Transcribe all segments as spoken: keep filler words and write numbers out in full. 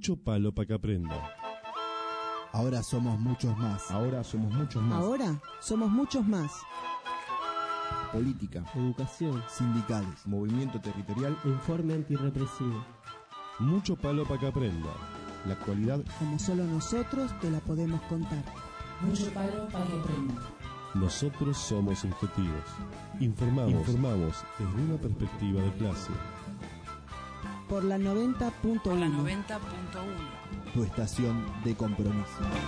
Mucho palo para que aprenda. Ahora somos muchos más. Ahora somos muchos más. Ahora somos muchos más. Política, educación, sindicales, movimiento territorial, informe antirrepresivo. Mucho palo para que aprenda. La actualidad como solo nosotros te la podemos contar. Mucho palo para que aprenda. Nosotros somos objetivos. Informamos, Informamos desde una perspectiva de clase. Por la noventa punto uno. Por la noventa punto uno. Tu estación de compromiso.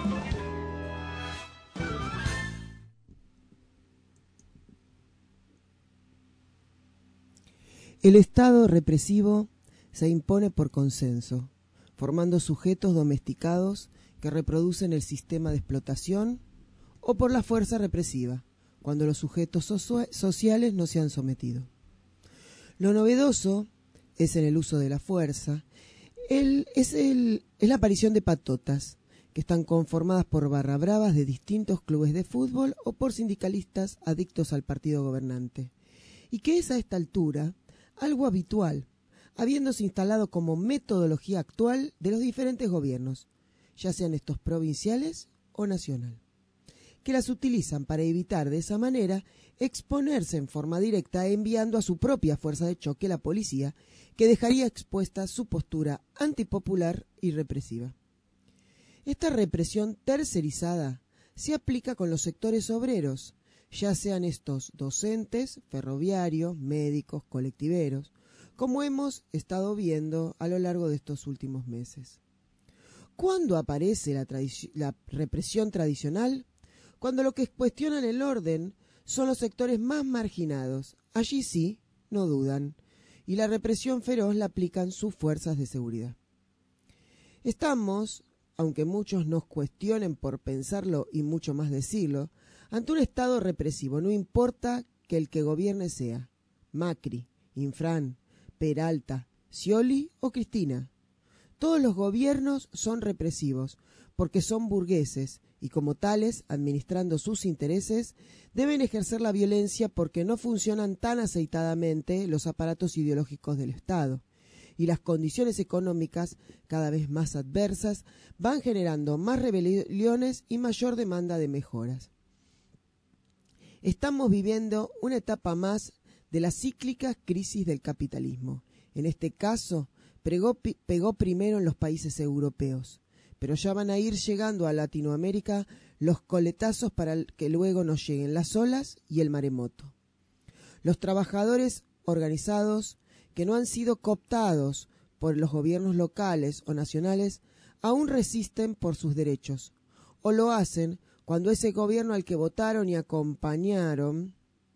El Estado represivo se impone por consenso, formando sujetos domesticados que reproducen el sistema de explotación, o por la fuerza represiva, cuando los sujetos so- sociales no se han sometido. Lo novedoso es en el uso de la fuerza, el, es, el, es la aparición de patotas, que están conformadas por barra bravas de distintos clubes de fútbol o por sindicalistas adictos al partido gobernante, y que es a esta altura algo habitual, habiéndose instalado como metodología actual de los diferentes gobiernos, ya sean estos provinciales o nacional, que las utilizan para evitar de esa manera exponerse en forma directa enviando a su propia fuerza de choque, la policía, que dejaría expuesta su postura antipopular y represiva. Esta represión tercerizada se aplica con los sectores obreros, ya sean estos docentes, ferroviarios, médicos, colectiveros, como hemos estado viendo a lo largo de estos últimos meses. ¿Cuándo aparece la, tradici- la represión tradicional? Cuando lo que cuestionan el orden son los sectores más marginados. Allí sí, no dudan, y la represión feroz la aplican sus fuerzas de seguridad. Estamos, aunque muchos nos cuestionen por pensarlo y mucho más decirlo, ante un Estado represivo, no importa que el que gobierne sea Macri, Infran, Peralta, Scioli o Cristina. Todos los gobiernos son represivos, porque son burgueses, y como tales, administrando sus intereses, deben ejercer la violencia porque no funcionan tan aceitadamente los aparatos ideológicos del Estado, y las condiciones económicas, cada vez más adversas, van generando más rebeliones y mayor demanda de mejoras. Estamos viviendo una etapa más de la cíclica crisis del capitalismo. En este caso, pegó, pegó primero en los países europeos, pero ya van a ir llegando a Latinoamérica los coletazos para que luego nos lleguen las olas y el maremoto. Los trabajadores organizados que no han sido cooptados por los gobiernos locales o nacionales aún resisten por sus derechos, o lo hacen cuando ese gobierno al que votaron y acompañaron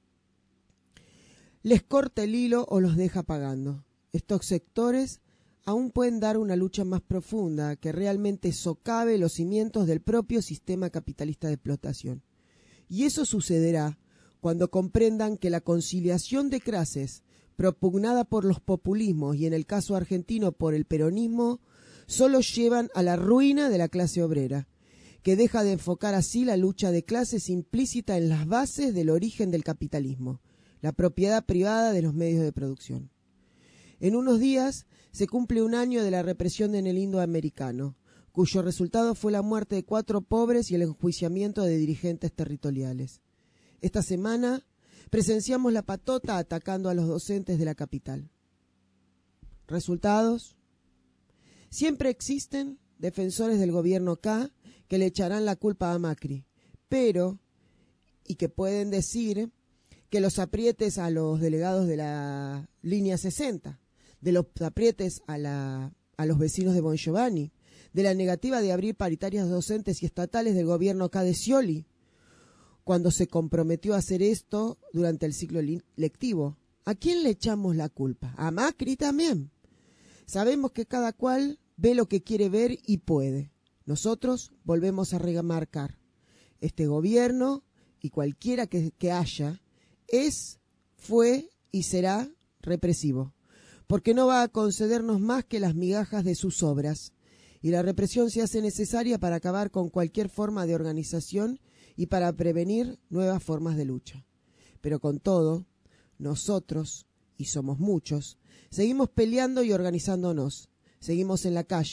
les corta el hilo o los deja pagando. Estos sectores aún pueden dar una lucha más profunda que realmente socave los cimientos del propio sistema capitalista de explotación. Y eso sucederá cuando comprendan que la conciliación de clases propugnada por los populismos y en el caso argentino por el peronismo solo llevan a la ruina de la clase obrera, que deja de enfocar así la lucha de clases implícita en las bases del origen del capitalismo, la propiedad privada de los medios de producción. En unos días se cumple un año de la represión en el indoamericano, cuyo resultado fue la muerte de cuatro pobres y el enjuiciamiento de dirigentes territoriales. Esta semana presenciamos la patota atacando a los docentes de la capital. ¿Resultados? Siempre existen defensores del gobierno K que le echarán la culpa a Macri, pero, y que pueden decir que los aprietes a los delegados de la línea sesenta, de los aprietes a, la, a los vecinos de Bon Giovanni, de la negativa de abrir paritarias docentes y estatales del gobierno K de Scioli, cuando se comprometió a hacer esto durante el ciclo lectivo. ¿A quién le echamos la culpa? ¿A Macri también? Sabemos que cada cual ve lo que quiere ver y puede. Nosotros volvemos a remarcar, este gobierno y cualquiera que, que haya, es, fue y será represivo, porque no va a concedernos más que las migajas de sus obras, y la represión se hace necesaria para acabar con cualquier forma de organización y para prevenir nuevas formas de lucha. Pero con todo, nosotros, y somos muchos, seguimos peleando y organizándonos, seguimos en la calle,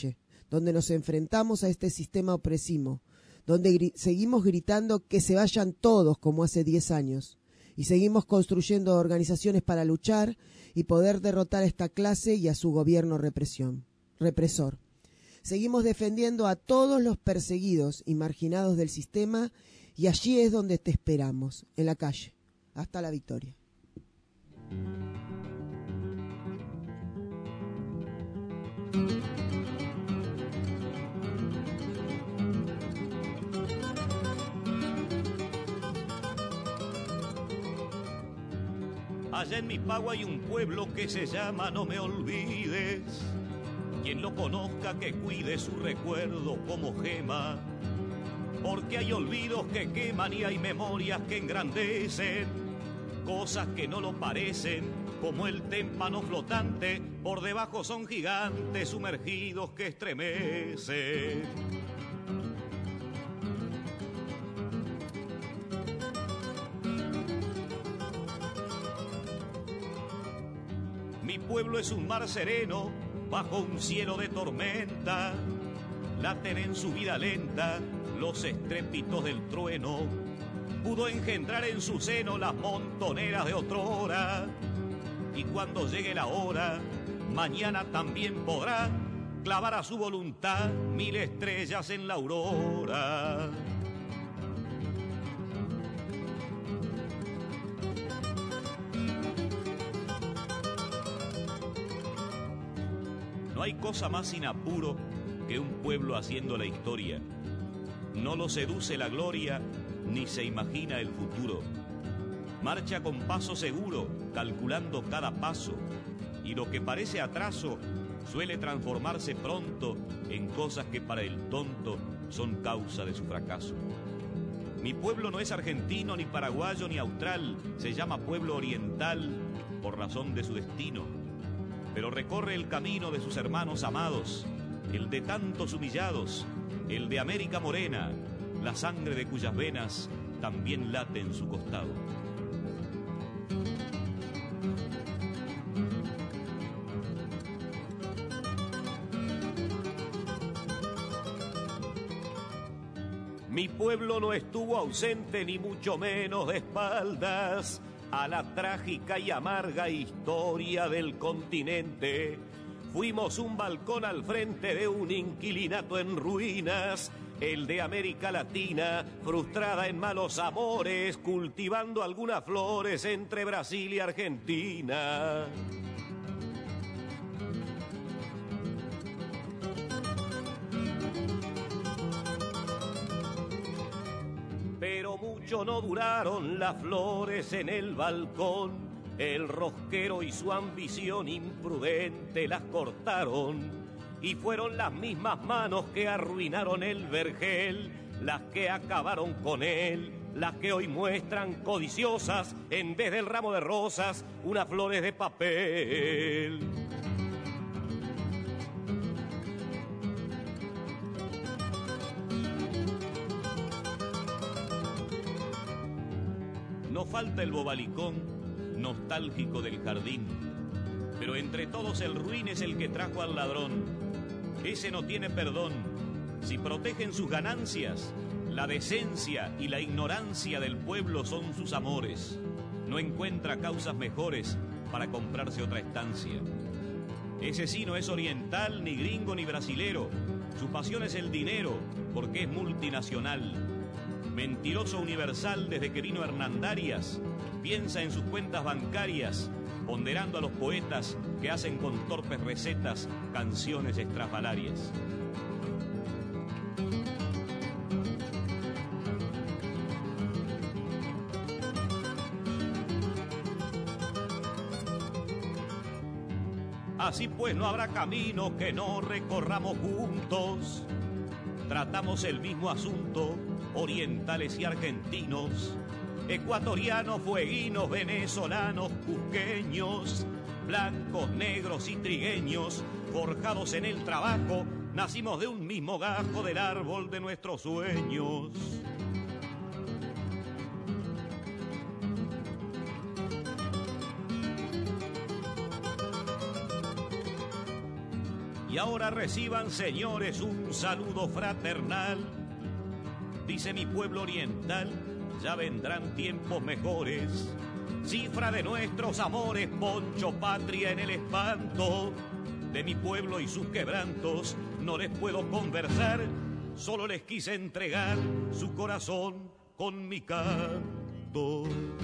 donde nos enfrentamos a este sistema opresivo, donde gri- seguimos gritando que se vayan todos como hace diez años, y seguimos construyendo organizaciones para luchar y poder derrotar a esta clase y a su gobierno represión, represor. Seguimos defendiendo a todos los perseguidos y marginados del sistema, y allí es donde te esperamos, en la calle, hasta la victoria. Allá en mi pago hay un pueblo que se llama No Me Olvides. Quien lo conozca que cuide su recuerdo como gema, porque hay olvidos que queman y hay memorias que engrandecen, cosas que no lo parecen, como el témpano flotante, por debajo son gigantes sumergidos que estremecen. Mi pueblo es un mar sereno bajo un cielo de tormenta, laten en su vida lenta los estrépitos del trueno, pudo engendrar en su seno las montoneras de otrora, y cuando llegue la hora, mañana también podrá clavar a su voluntad mil estrellas en la aurora. No hay cosa más sin apuro que un pueblo haciendo la historia. No lo seduce la gloria, ni se imagina el futuro. Marcha con paso seguro, calculando cada paso, y lo que parece atraso suele transformarse pronto en cosas que para el tonto son causa de su fracaso. Mi pueblo no es argentino, ni paraguayo, ni austral, se llama pueblo oriental por razón de su destino, pero recorre el camino de sus hermanos amados, el de tantos humillados, el de América morena, la sangre de cuyas venas también late en su costado. Mi pueblo no estuvo ausente ni mucho menos de espaldas a la trágica y amarga historia del continente. Fuimos un balcón al frente de un inquilinato en ruinas, el de América Latina, frustrada en malos amores, cultivando algunas flores entre Brasil y Argentina. Pero mucho no duraron las flores en el balcón, el rosquero y su ambición imprudente las cortaron, y fueron las mismas manos que arruinaron el vergel, las que acabaron con él, las que hoy muestran codiciosas, en vez del ramo de rosas, unas flores de papel. No falta el bobalicón nostálgico del jardín, pero entre todos el ruin es el que trajo al ladrón. Ese no tiene perdón. Si protegen sus ganancias, la decencia y la ignorancia del pueblo son sus amores. No encuentra causas mejores para comprarse otra estancia. Ese sí no es oriental, ni gringo, ni brasilero. Su pasión es el dinero, porque es multinacional. Mentiroso universal desde que vino Hernandarias, piensa en sus cuentas bancarias, ponderando a los poetas que hacen con torpes recetas canciones estrafalarias. Así pues no habrá camino que no recorramos juntos. Tratamos el mismo asunto, orientales y argentinos, ecuatorianos, fueguinos, venezolanos, cusqueños, blancos, negros y trigueños, forjados en el trabajo, nacimos de un mismo gajo del árbol de nuestros sueños. Y Y ahora reciban, señores, un saludo fraternal. Dice mi pueblo oriental, ya vendrán tiempos mejores. Cifra de nuestros amores, poncho patria en el espanto. De mi pueblo y sus quebrantos no les puedo conversar, solo les quise entregar su corazón con mi canto.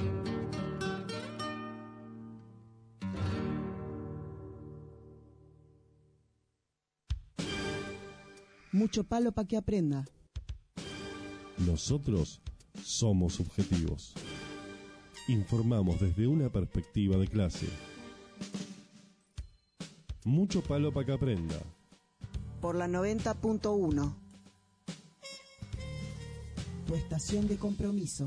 Mucho palo para que aprenda. Nosotros somos subjetivos. Informamos desde una perspectiva de clase. Mucho palo para que aprenda. Por la noventa punto uno. Tu estación de compromiso.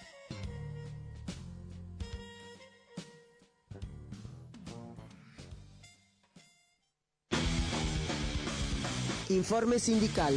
Informe sindical.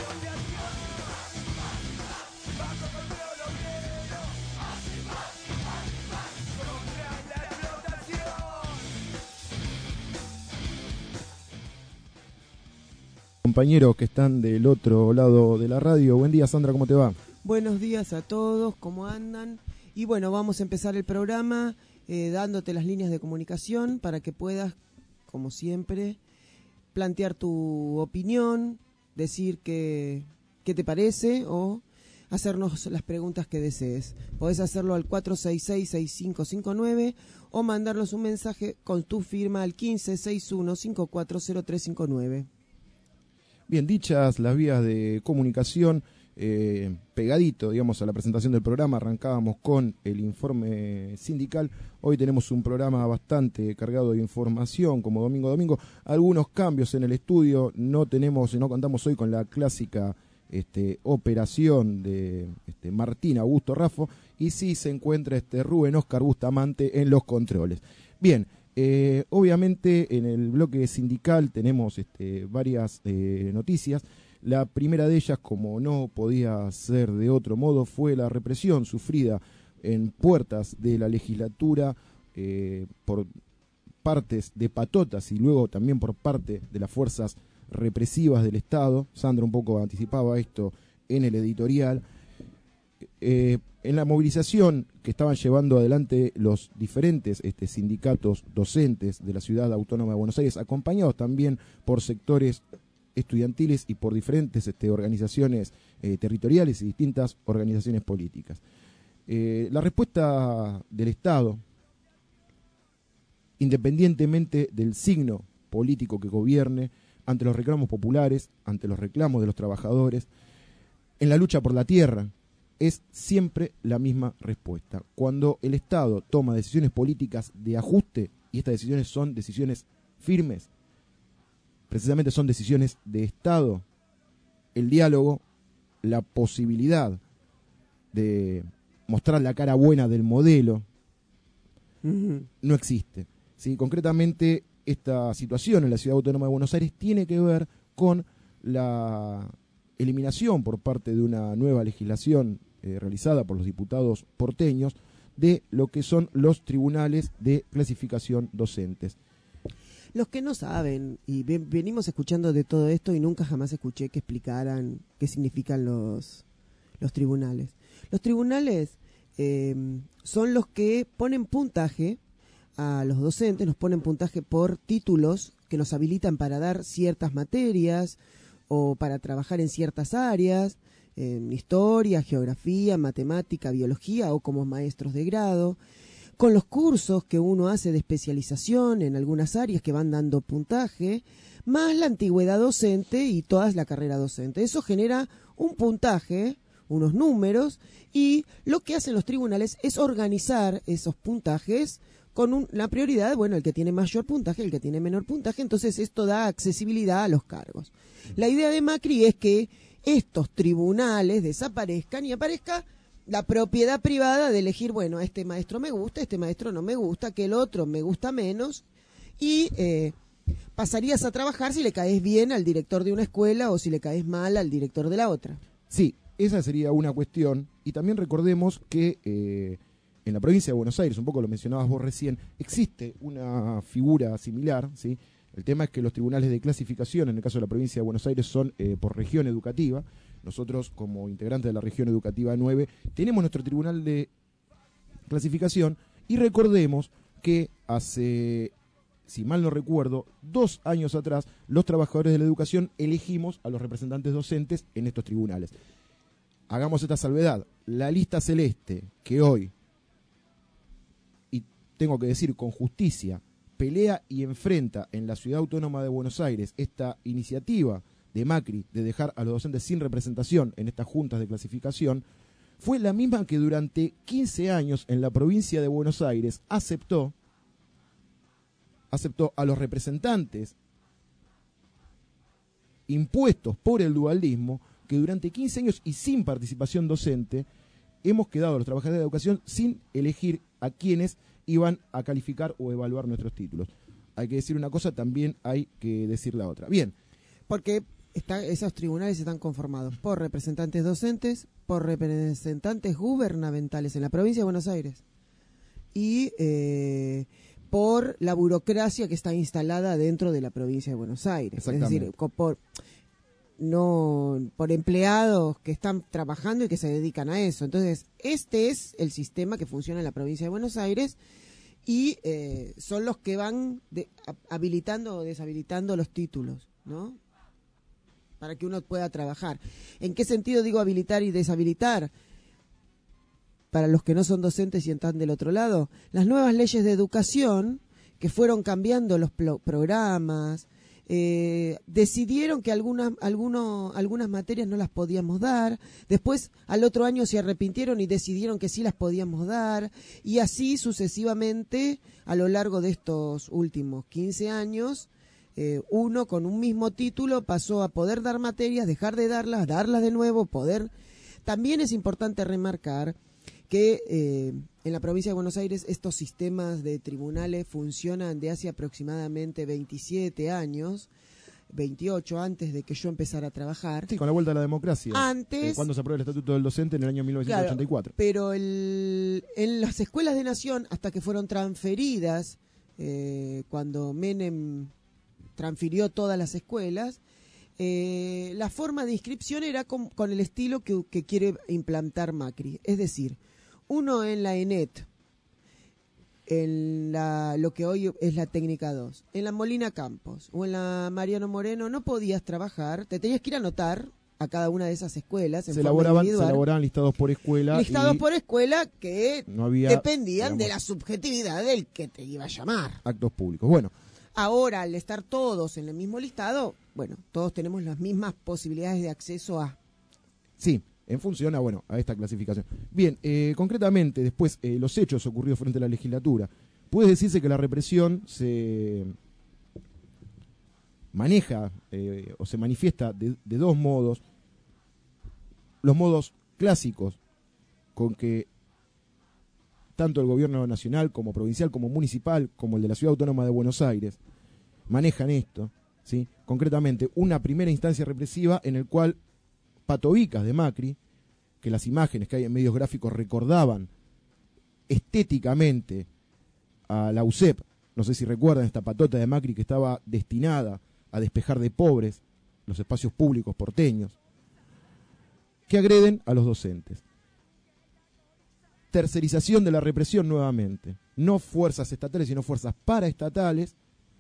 Compañeros que están del otro lado de la radio. Buen día, Sandra, ¿cómo te va? Buenos días a todos, ¿cómo andan? Y bueno, vamos a empezar el programa eh, dándote las líneas de comunicación para que puedas, como siempre, plantear tu opinión, decir qué, qué te parece o hacernos las preguntas que desees. Podés hacerlo al cuatro seis seis, seis cinco cinco nueve o mandarnos un mensaje con tu firma al quince sesenta y uno cincuenta y cuatro cero tres cincuenta y nueve. Bien, dichas las vías de comunicación, eh, pegadito, digamos, a la presentación del programa, arrancábamos con el informe sindical. Hoy tenemos un programa bastante cargado de información, como domingo a domingo. Algunos cambios en el estudio, no tenemos, no contamos hoy con la clásica este, operación de este, Martín Augusto Raffo, y sí se encuentra este Rubén Oscar Bustamante en los controles. Bien. Eh, obviamente en el bloque sindical tenemos este, varias eh, noticias. La primera de ellas, como no podía ser de otro modo, fue la represión sufrida en puertas de la legislatura eh, por partes de patotas y luego también por parte de las fuerzas represivas del Estado. Sandra un poco anticipaba esto en el editorial. Eh, en la movilización que estaban llevando adelante los diferentes este, sindicatos docentes de la Ciudad Autónoma de Buenos Aires, acompañados también por sectores estudiantiles y por diferentes este, organizaciones eh, territoriales y distintas organizaciones políticas. Eh, la respuesta del Estado, independientemente del signo político que gobierne, ante los reclamos populares, ante los reclamos de los trabajadores, en la lucha por la tierra, es siempre la misma respuesta. Cuando el Estado toma decisiones políticas de ajuste, y estas decisiones son decisiones firmes, precisamente son decisiones de Estado, el diálogo, la posibilidad de mostrar la cara buena del modelo, uh-huh. no existe. ¿Sí? Concretamente, esta situación en la Ciudad Autónoma de Buenos Aires tiene que ver con la eliminación por parte de una nueva legislación eh, realizada por los diputados porteños de lo que son los tribunales de clasificación docentes. Los que no saben, y ven, venimos escuchando de todo esto y nunca jamás escuché que explicaran qué significan los, los tribunales. Los tribunales eh, son los que ponen puntaje a los docentes, nos ponen puntaje por títulos que nos habilitan para dar ciertas materias o para trabajar en ciertas áreas, en historia, geografía, matemática, biología o como maestros de grado, con los cursos que uno hace de especialización en algunas áreas que van dando puntaje, más la antigüedad docente y toda la carrera docente. Eso genera un puntaje, unos números, y lo que hacen los tribunales es organizar esos puntajes con un, la prioridad, bueno, el que tiene mayor puntaje, el que tiene menor puntaje, entonces esto da accesibilidad a los cargos. La idea de Macri es que estos tribunales desaparezcan y aparezca la propiedad privada de elegir, bueno, este maestro me gusta, este maestro no me gusta, que el otro me gusta menos, y eh, pasarías a trabajar si le caes bien al director de una escuela o si le caes mal al director de la otra. Sí, esa sería una cuestión, y también recordemos que eh, en la provincia de Buenos Aires, un poco lo mencionabas vos recién, existe una figura similar, ¿sí? El tema es que los tribunales de clasificación, en el caso de la provincia de Buenos Aires, son eh, por región educativa. Nosotros, como integrantes de la región educativa nueve, tenemos nuestro tribunal de clasificación y recordemos que hace, si mal no recuerdo, dos años atrás, los trabajadores de la educación elegimos a los representantes docentes en estos tribunales. Hagamos esta salvedad. La lista celeste que hoy, y tengo que decir con justicia, pelea y enfrenta en la Ciudad Autónoma de Buenos Aires esta iniciativa de Macri de dejar a los docentes sin representación en estas juntas de clasificación, fue la misma que durante quince años en la provincia de Buenos Aires aceptó, aceptó a los representantes impuestos por el dualismo, que durante quince años y sin participación docente hemos quedado los trabajadores de la educación sin elegir a quienes iban a calificar o evaluar nuestros títulos. Hay que decir una cosa, también hay que decir la otra. Bien. Porque está, esos tribunales están conformados por representantes docentes, por representantes gubernamentales en la provincia de Buenos Aires y eh, por la burocracia que está instalada dentro de la provincia de Buenos Aires. Es decir, por, no, por empleados que están trabajando y que se dedican a eso. Entonces, este es el sistema que funciona en la provincia de Buenos Aires y eh, son los que van de, habilitando o deshabilitando los títulos, ¿no? Para que uno pueda trabajar. ¿En qué sentido digo habilitar y deshabilitar? Para los que no son docentes y están del otro lado, las nuevas leyes de educación que fueron cambiando los programas, Eh, decidieron que algunas alguno, algunas materias no las podíamos dar, después al otro año se arrepintieron y decidieron que sí las podíamos dar, y así sucesivamente a lo largo de estos últimos quince años, eh, uno con un mismo título pasó a poder dar materias, dejar de darlas, darlas de nuevo, poder. También es importante remarcar que eh, en la provincia de Buenos Aires estos sistemas de tribunales funcionan de hace aproximadamente veintisiete años, veintiocho antes de que yo empezara a trabajar. Sí, con la vuelta a la democracia. Antes. Eh, cuando se aprueba el Estatuto del Docente en el año mil novecientos ochenta y cuatro. Claro, pero el, en las escuelas de nación, hasta que fueron transferidas, eh, cuando Menem transfirió todas las escuelas, eh, la forma de inscripción era con, con el estilo que, que quiere implantar Macri. Es decir, uno en la ENET, en la, lo que hoy es la técnica dos, en la Molina Campos o en la Mariano Moreno no podías trabajar, te tenías que ir a anotar a cada una de esas escuelas. En se, forma elaboraban, individual. se elaboraban listados por escuela. Listados y por escuela que no había, dependían digamos, de la subjetividad del que te iba a llamar. Actos públicos. Bueno. Ahora, al estar todos en el mismo listado, bueno, todos tenemos las mismas posibilidades de acceso a... Sí, en función a, bueno, a esta clasificación. Bien, eh, concretamente, después, eh, los hechos ocurridos frente a la legislatura. Puede decirse que la represión se maneja eh, o se manifiesta de, de dos modos. Los modos clásicos, con que tanto el gobierno nacional como provincial, como municipal, como el de la Ciudad Autónoma de Buenos Aires, manejan esto, ¿sí? Concretamente, una primera instancia represiva en el cual patobicas de Macri, que las imágenes que hay en medios gráficos recordaban estéticamente a la U C E P, no sé si recuerdan esta patota de Macri que estaba destinada a despejar de pobres los espacios públicos porteños, que agreden a los docentes. Tercerización de la represión nuevamente, no fuerzas estatales sino fuerzas paraestatales,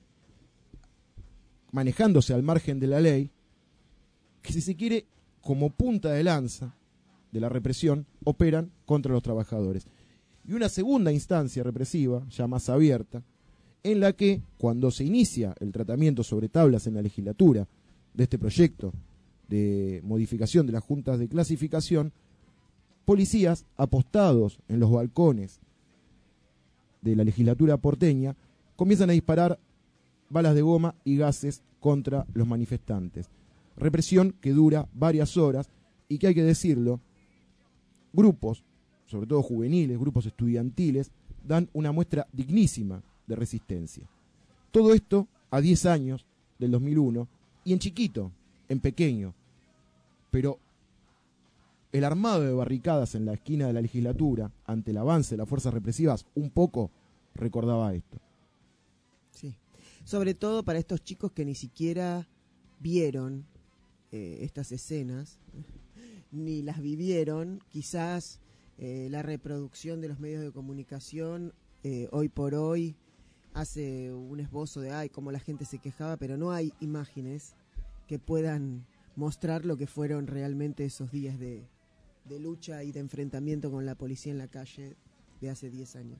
manejándose al margen de la ley, que si se quiere, como punta de lanza de la represión, operan contra los trabajadores. Y una segunda instancia represiva, ya más abierta, en la que, cuando se inicia el tratamiento sobre tablas en la legislatura de este proyecto de modificación de las juntas de clasificación, policías apostados en los balcones de la legislatura porteña comienzan a disparar balas de goma y gases contra los manifestantes. Represión que dura varias horas y que, hay que decirlo, grupos, sobre todo juveniles, grupos estudiantiles, dan una muestra dignísima de resistencia. Todo esto a diez años del dos mil uno y en chiquito, en pequeño, pero el armado de barricadas en la esquina de la legislatura ante el avance de las fuerzas represivas un poco recordaba esto. Sí. sobre todo para estos chicos que ni siquiera vieron eh, estas escenas, ni las vivieron. Quizás eh, la reproducción de los medios de comunicación eh, hoy por hoy hace un esbozo de ay, cómo la gente se quejaba, pero no hay imágenes que puedan mostrar lo que fueron realmente esos días de, de lucha y de enfrentamiento con la policía en la calle de hace diez años.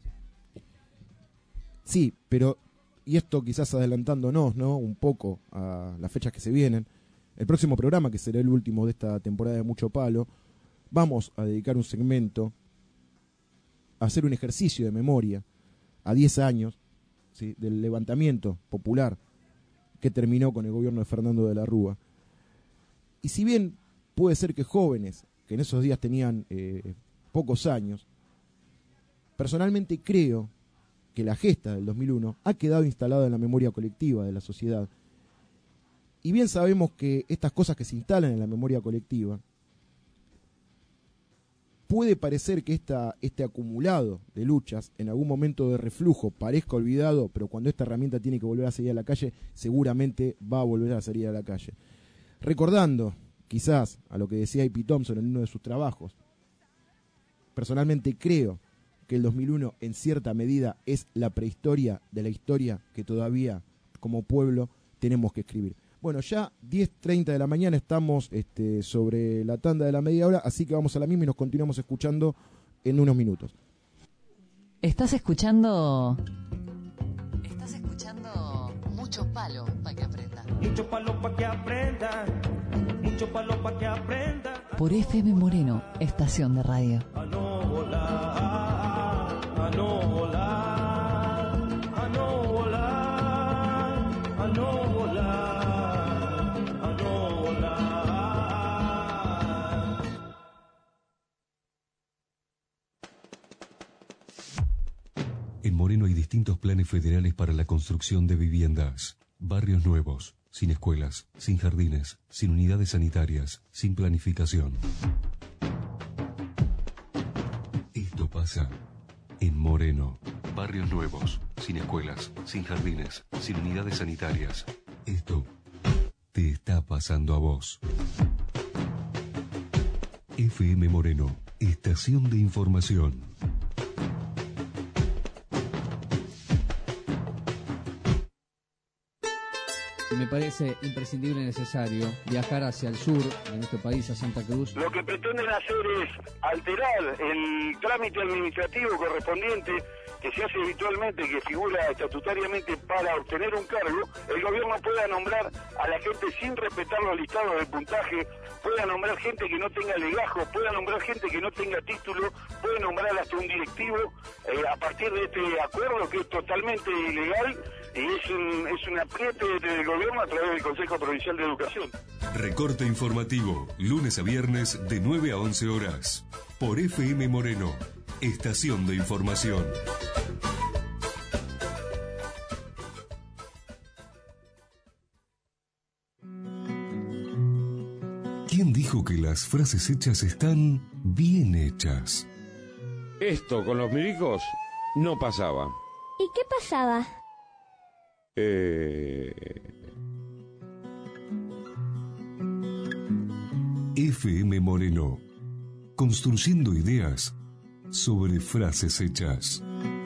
Sí, pero, y esto quizás adelantándonos, ¿no?, un poco a las fechas que se vienen, el próximo programa, que será el último de esta temporada de Mucho Palo, vamos a dedicar un segmento a hacer un ejercicio de memoria a diez años, ¿sí?, del levantamiento popular que terminó con el gobierno de Fernando de la Rúa. Y si bien puede ser que jóvenes, que en esos días tenían eh, pocos años, personalmente creo que la gesta del dos mil uno ha quedado instalada en la memoria colectiva de la sociedad. Y bien sabemos que estas cosas que se instalan en la memoria colectiva, puede parecer que esta, este acumulado de luchas, en algún momento de reflujo, parezca olvidado, pero cuando esta herramienta tiene que volver a salir a la calle, seguramente va a volver a salir a la calle. Recordando, quizás, a lo que decía I P Thompson en uno de sus trabajos, personalmente creo que el dos mil uno en cierta medida es la prehistoria de la historia que todavía como pueblo tenemos que escribir. Bueno, ya diez treinta de la mañana estamos este, sobre la tanda de la media hora, así que vamos a la misma y nos continuamos escuchando en unos minutos. Estás escuchando... Estás escuchando Mucho Palo para que aprenda. Mucho palo para que aprenda. Mucho palo para que aprenda. Por F M Moreno, estación de radio. A no volar, a no volar, a no volar, a no volar, a no volar. En Moreno hay distintos planes federales para la construcción de viviendas, barrios nuevos, sin escuelas, sin jardines, sin unidades sanitarias, sin planificación. Esto pasa en Moreno. Barrios nuevos, sin escuelas, sin jardines, sin unidades sanitarias. Esto te está pasando a vos. F M Moreno, estación de información. Me parece imprescindible y necesario viajar hacia el sur de nuestro país, a Santa Cruz. Lo que pretenden hacer es alterar el trámite administrativo correspondiente que se hace habitualmente, que figura estatutariamente para obtener un cargo. El gobierno pueda nombrar a la gente sin respetar los listados de puntaje, pueda nombrar gente que no tenga legajo, pueda nombrar gente que no tenga título, puede nombrar hasta un directivo eh, a partir de este acuerdo que es totalmente ilegal. Y es un, es un apriete del gobierno a través del Consejo Provincial de Educación. Recorte informativo, lunes a viernes de nueve a once horas. Por F M Moreno, estación de información. ¿Quién dijo que las frases hechas están bien hechas? Esto con los milicos no pasaba. ¿Y qué pasaba? Eh... F M Moreno, construyendo ideas sobre frases hechas.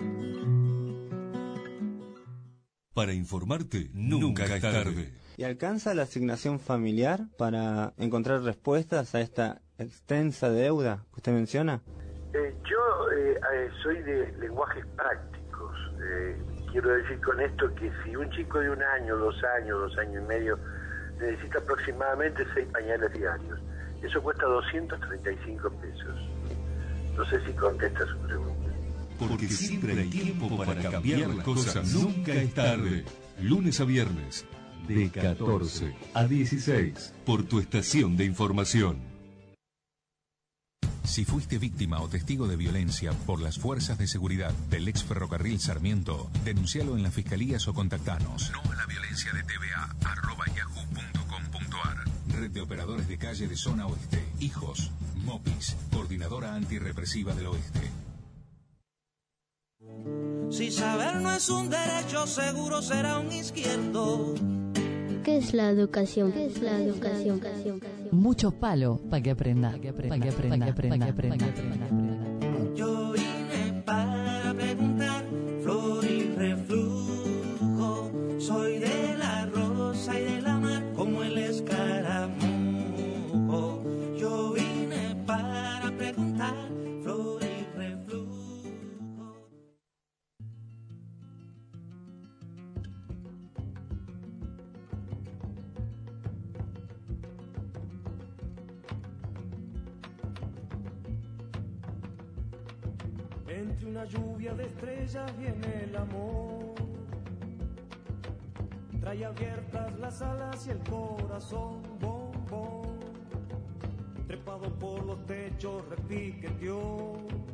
Para informarte, nunca, nunca es tarde. ¿Y alcanza la asignación familiar para encontrar respuestas a esta extensa deuda que usted menciona? Eh, yo eh, eh, soy de lenguajes prácticos. Eh, quiero decir con esto que si un chico de un año, dos años, dos años y medio necesita aproximadamente seis pañales diarios, eso cuesta doscientos treinta y cinco pesos. No sé si contesta su pregunta. Porque siempre hay tiempo para cambiar las cosas. Nunca es tarde. Lunes a viernes, de catorce a dieciséis, por tu estación de información. Si fuiste víctima o testigo de violencia por las fuerzas de seguridad del ex ferrocarril Sarmiento, denuncialo en las fiscalías o contactanos. No a la violencia de T V A, arroba yahoo punto com punto ar. Red de Operadores de Calle de Zona Oeste. Hijos. Mopis. Coordinadora Antirrepresiva del Oeste. Si saber no es un derecho, seguro será un izquierdo. ¿Qué es la educación? ¿Qué es la educación? Mucho palo para que aprenda, para que aprenda, para que aprenda, para que aprenda, para que aprenda. Yo vine para preguntar, flor y reflujo. Soy de la rosa y de la mar como el escaramujo. Yo vine para preguntar, flor y reflujo. Entre una lluvia de estrellas viene el amor. Trae abiertas las alas y el corazón, bom, bom. Trepado por los techos, repiqueteó.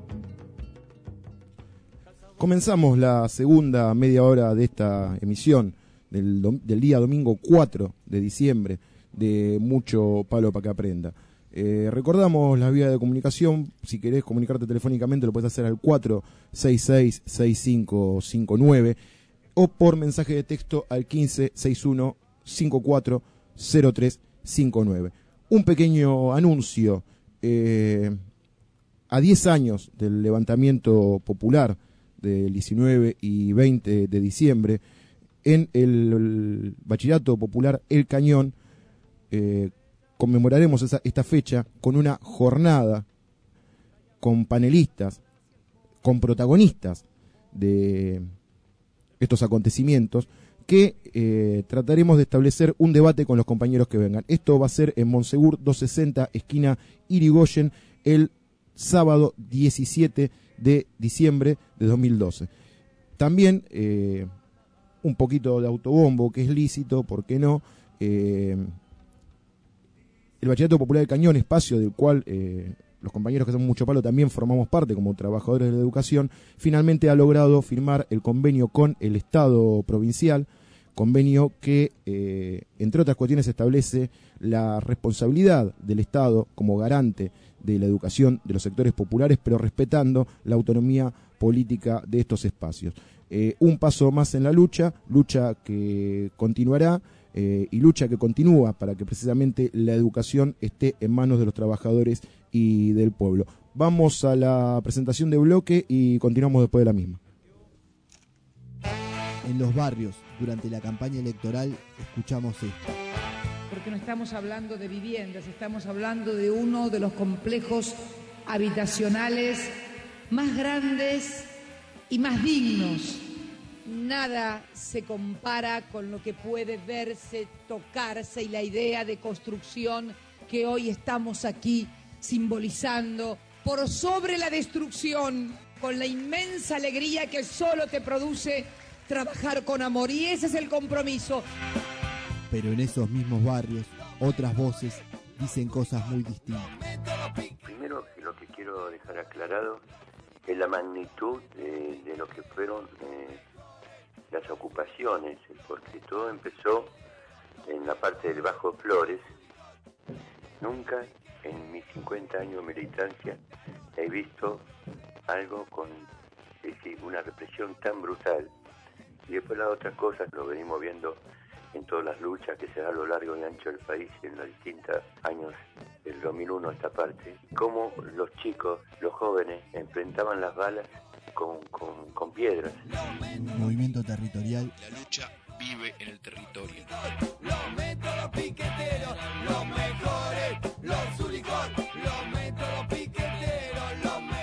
Comenzamos la segunda media hora de esta emisión del, dom- del día domingo cuatro de diciembre de Mucho Palo para que aprenda. Eh, recordamos las vías de comunicación. Si querés comunicarte telefónicamente lo puedes hacer al cuatro seis seis, seis cinco cinco nueve o por mensaje de texto al quince sesenta y uno cincuenta y cuatro cero tres cincuenta y nueve. Un pequeño anuncio. Eh, a diez años del levantamiento popular del diecinueve y veinte de diciembre, en el, el Bachillerato Popular El Cañón, eh, conmemoraremos esa, esta fecha con una jornada con panelistas, con protagonistas de estos acontecimientos, que eh, trataremos de establecer un debate con los compañeros que vengan. Esto va a ser en Monsegur doscientos sesenta, esquina Irigoyen, el sábado diecisiete de diciembre de dos mil doce. También eh, un poquito de autobombo, que es lícito, ¿por qué no? Eh, el Bachillerato Popular del Cañón, espacio del cual eh, los compañeros que hacemos Mucho Palo también formamos parte como trabajadores de la educación, finalmente ha logrado firmar el convenio con el Estado provincial, convenio que, eh, entre otras cuestiones, establece la responsabilidad del Estado como garante de la educación de los sectores populares, pero respetando la autonomía política de estos espacios. Eh, un paso más en la lucha, lucha que continuará eh, y lucha que continúa para que precisamente la educación esté en manos de los trabajadores y del pueblo. Vamos a la presentación de bloque y continuamos después de la misma. En los barrios, durante la campaña electoral, escuchamos esto. Porque no estamos hablando de viviendas, estamos hablando de uno de los complejos habitacionales más grandes y más dignos. Nada se compara con lo que puede verse, tocarse y la idea de construcción que hoy estamos aquí simbolizando por sobre la destrucción, con la inmensa alegría que solo te produce trabajar con amor. Y ese es el compromiso. Pero en esos mismos barrios, otras voces dicen cosas muy distintas. Primero, lo que quiero dejar aclarado es la magnitud de, de lo que fueron eh, las ocupaciones, porque todo empezó en la parte del Bajo Flores. Nunca en mis cincuenta años de militancia he visto algo con es decir, una represión tan brutal. Y después las otras cosas lo venimos viendo en todas las luchas que se dan a lo largo y ancho del país, en los distintos años del dos mil uno a esta parte, cómo los chicos, los jóvenes, enfrentaban las balas con, con, con piedras. Movimiento territorial. La lucha vive en el territorio. Los métodos piqueteros, los mejores, los únicos, los métodos piqueteros, los mejores.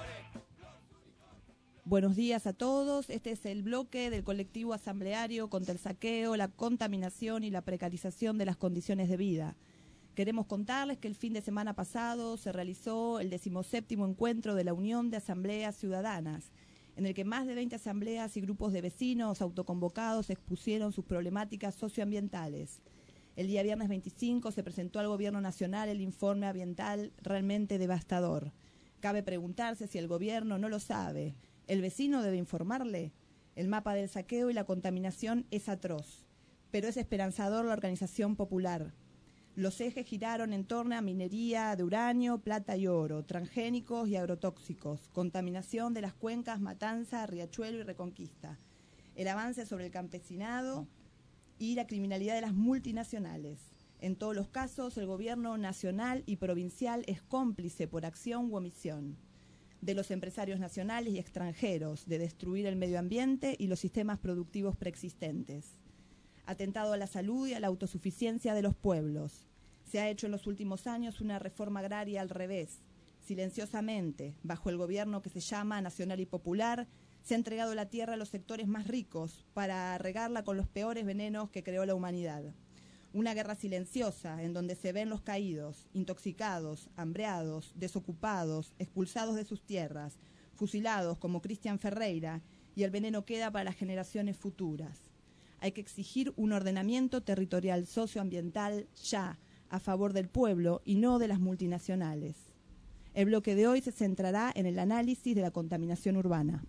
Buenos días a todos. Este es el bloque del colectivo asambleario contra el saqueo, la contaminación y la precarización de las condiciones de vida. Queremos contarles que el fin de semana pasado se realizó el decimoséptimo encuentro de la Unión de Asambleas Ciudadanas, en el que más de veinte asambleas y grupos de vecinos autoconvocados expusieron sus problemáticas socioambientales. El día viernes veinticinco se presentó al Gobierno Nacional el informe ambiental realmente devastador. Cabe preguntarse si el gobierno no lo sabe. ¿El vecino debe informarle? El mapa del saqueo y la contaminación es atroz, pero es esperanzador la organización popular. Los ejes giraron en torno a minería de uranio, plata y oro, transgénicos y agrotóxicos, contaminación de las cuencas Matanza, Riachuelo y Reconquista, el avance sobre el campesinado y la criminalidad de las multinacionales. En todos los casos, el gobierno nacional y provincial es cómplice por acción u omisión de los empresarios nacionales y extranjeros, de destruir el medio ambiente y los sistemas productivos preexistentes. Atentado a la salud y a la autosuficiencia de los pueblos. Se ha hecho en los últimos años una reforma agraria al revés. Silenciosamente, bajo el gobierno que se llama Nacional y Popular, se ha entregado la tierra a los sectores más ricos para regarla con los peores venenos que creó la humanidad. Una guerra silenciosa en donde se ven los caídos, intoxicados, hambreados, desocupados, expulsados de sus tierras, fusilados como Cristian Ferreira, y el veneno queda para las generaciones futuras. Hay que exigir un ordenamiento territorial socioambiental ya, a favor del pueblo y no de las multinacionales. El bloque de hoy se centrará en el análisis de la contaminación urbana.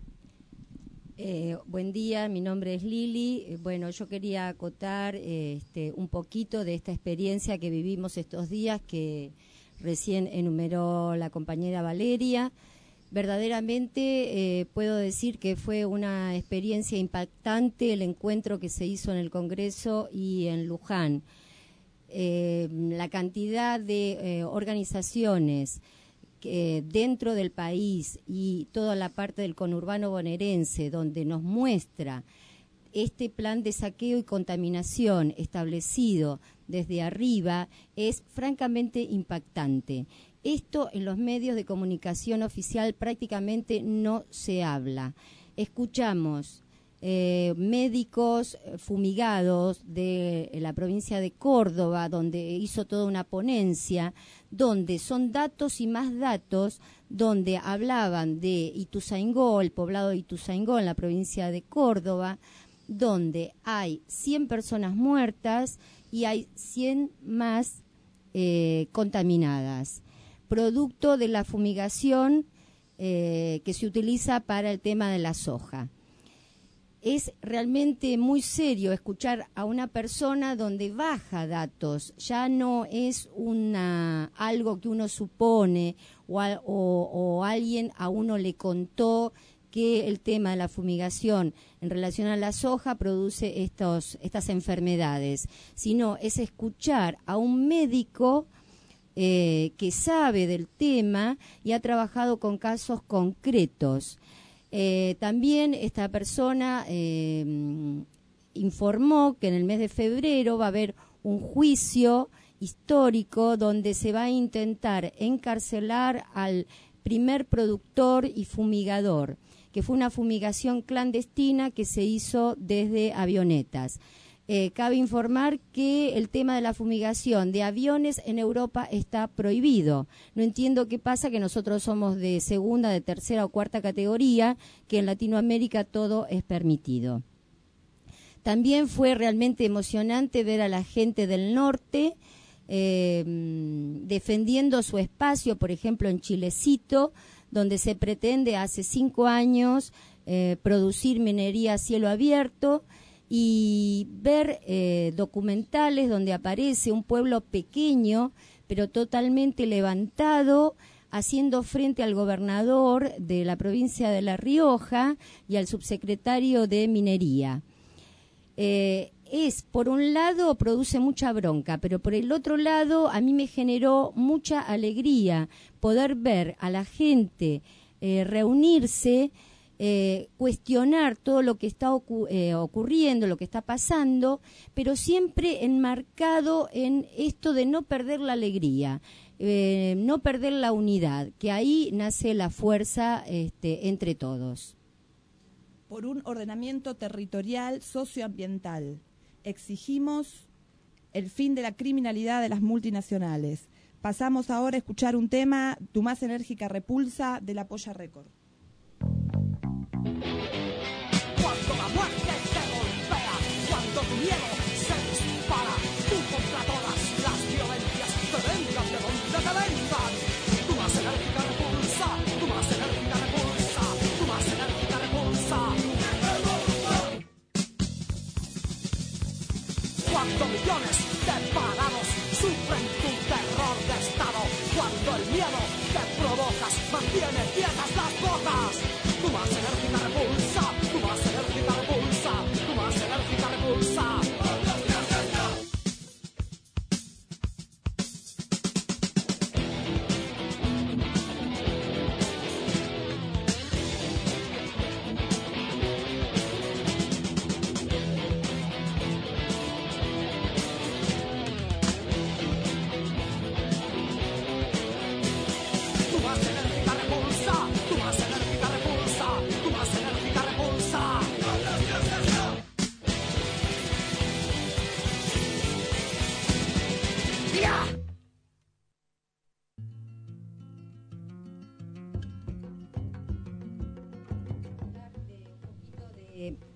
Eh, buen día, mi nombre es Lili. Eh, bueno, yo quería acotar eh, este, un poquito de esta experiencia que vivimos estos días que recién enumeró la compañera Valeria. Verdaderamente eh, puedo decir que fue una experiencia impactante el encuentro que se hizo en el Congreso y en Luján. Eh, la cantidad de eh, organizaciones que dentro del país y toda la parte del conurbano bonaerense donde nos muestra este plan de saqueo y contaminación establecido desde arriba es francamente impactante. Esto en los medios de comunicación oficial prácticamente no se habla. Escuchamos eh, médicos fumigados de la provincia de Córdoba, donde hizo toda una ponencia, donde son datos y más datos, donde hablaban de Ituzaingó, el poblado de Ituzaingó en la provincia de Córdoba, donde hay cien personas muertas y hay cien más eh, contaminadas, producto de la fumigación eh, que se utiliza para el tema de la soja. Es realmente muy serio escuchar a una persona donde baja datos, ya no es una algo que uno supone o, a, o, o alguien a uno le contó que el tema de la fumigación en relación a la soja produce estos, estas enfermedades, sino es escuchar a un médico eh, que sabe del tema y ha trabajado con casos concretos. Eh, también esta persona eh, informó que en el mes de febrero va a haber un juicio histórico donde se va a intentar encarcelar al primer productor y fumigador, que fue una fumigación clandestina que se hizo desde avionetas. Eh, cabe informar que el tema de la fumigación de aviones en Europa está prohibido. No entiendo qué pasa, que nosotros somos de segunda, de tercera o cuarta categoría, que en Latinoamérica todo es permitido. También fue realmente emocionante ver a la gente del norte eh, defendiendo su espacio, por ejemplo en Chilecito, donde se pretende hace cinco años eh, producir minería a cielo abierto, y ver eh, documentales donde aparece un pueblo pequeño, pero totalmente levantado, haciendo frente al gobernador de la provincia de La Rioja y al subsecretario de Minería. Eh, es, por un lado, produce mucha bronca, pero por el otro lado, a mí me generó mucha alegría poder ver a la gente eh, reunirse, Eh, cuestionar todo lo que está ocu- eh, ocurriendo, lo que está pasando, pero siempre enmarcado en esto de no perder la alegría, eh, no perder la unidad, que ahí nace la fuerza este, entre todos. Por un ordenamiento territorial socioambiental, exigimos el fin de la criminalidad de las multinacionales. Pasamos ahora a escuchar un tema, Tu más enérgica repulsa, de la Polla Record. Cuando la muerte te golpea, cuando tu miedo se dispara, tú contra todas las violencias, te vengan de donde te vengan. Tu más enérgica repulsa, tu más enérgica repulsa, tu más enérgica repulsa. Cuando millones de parados sufren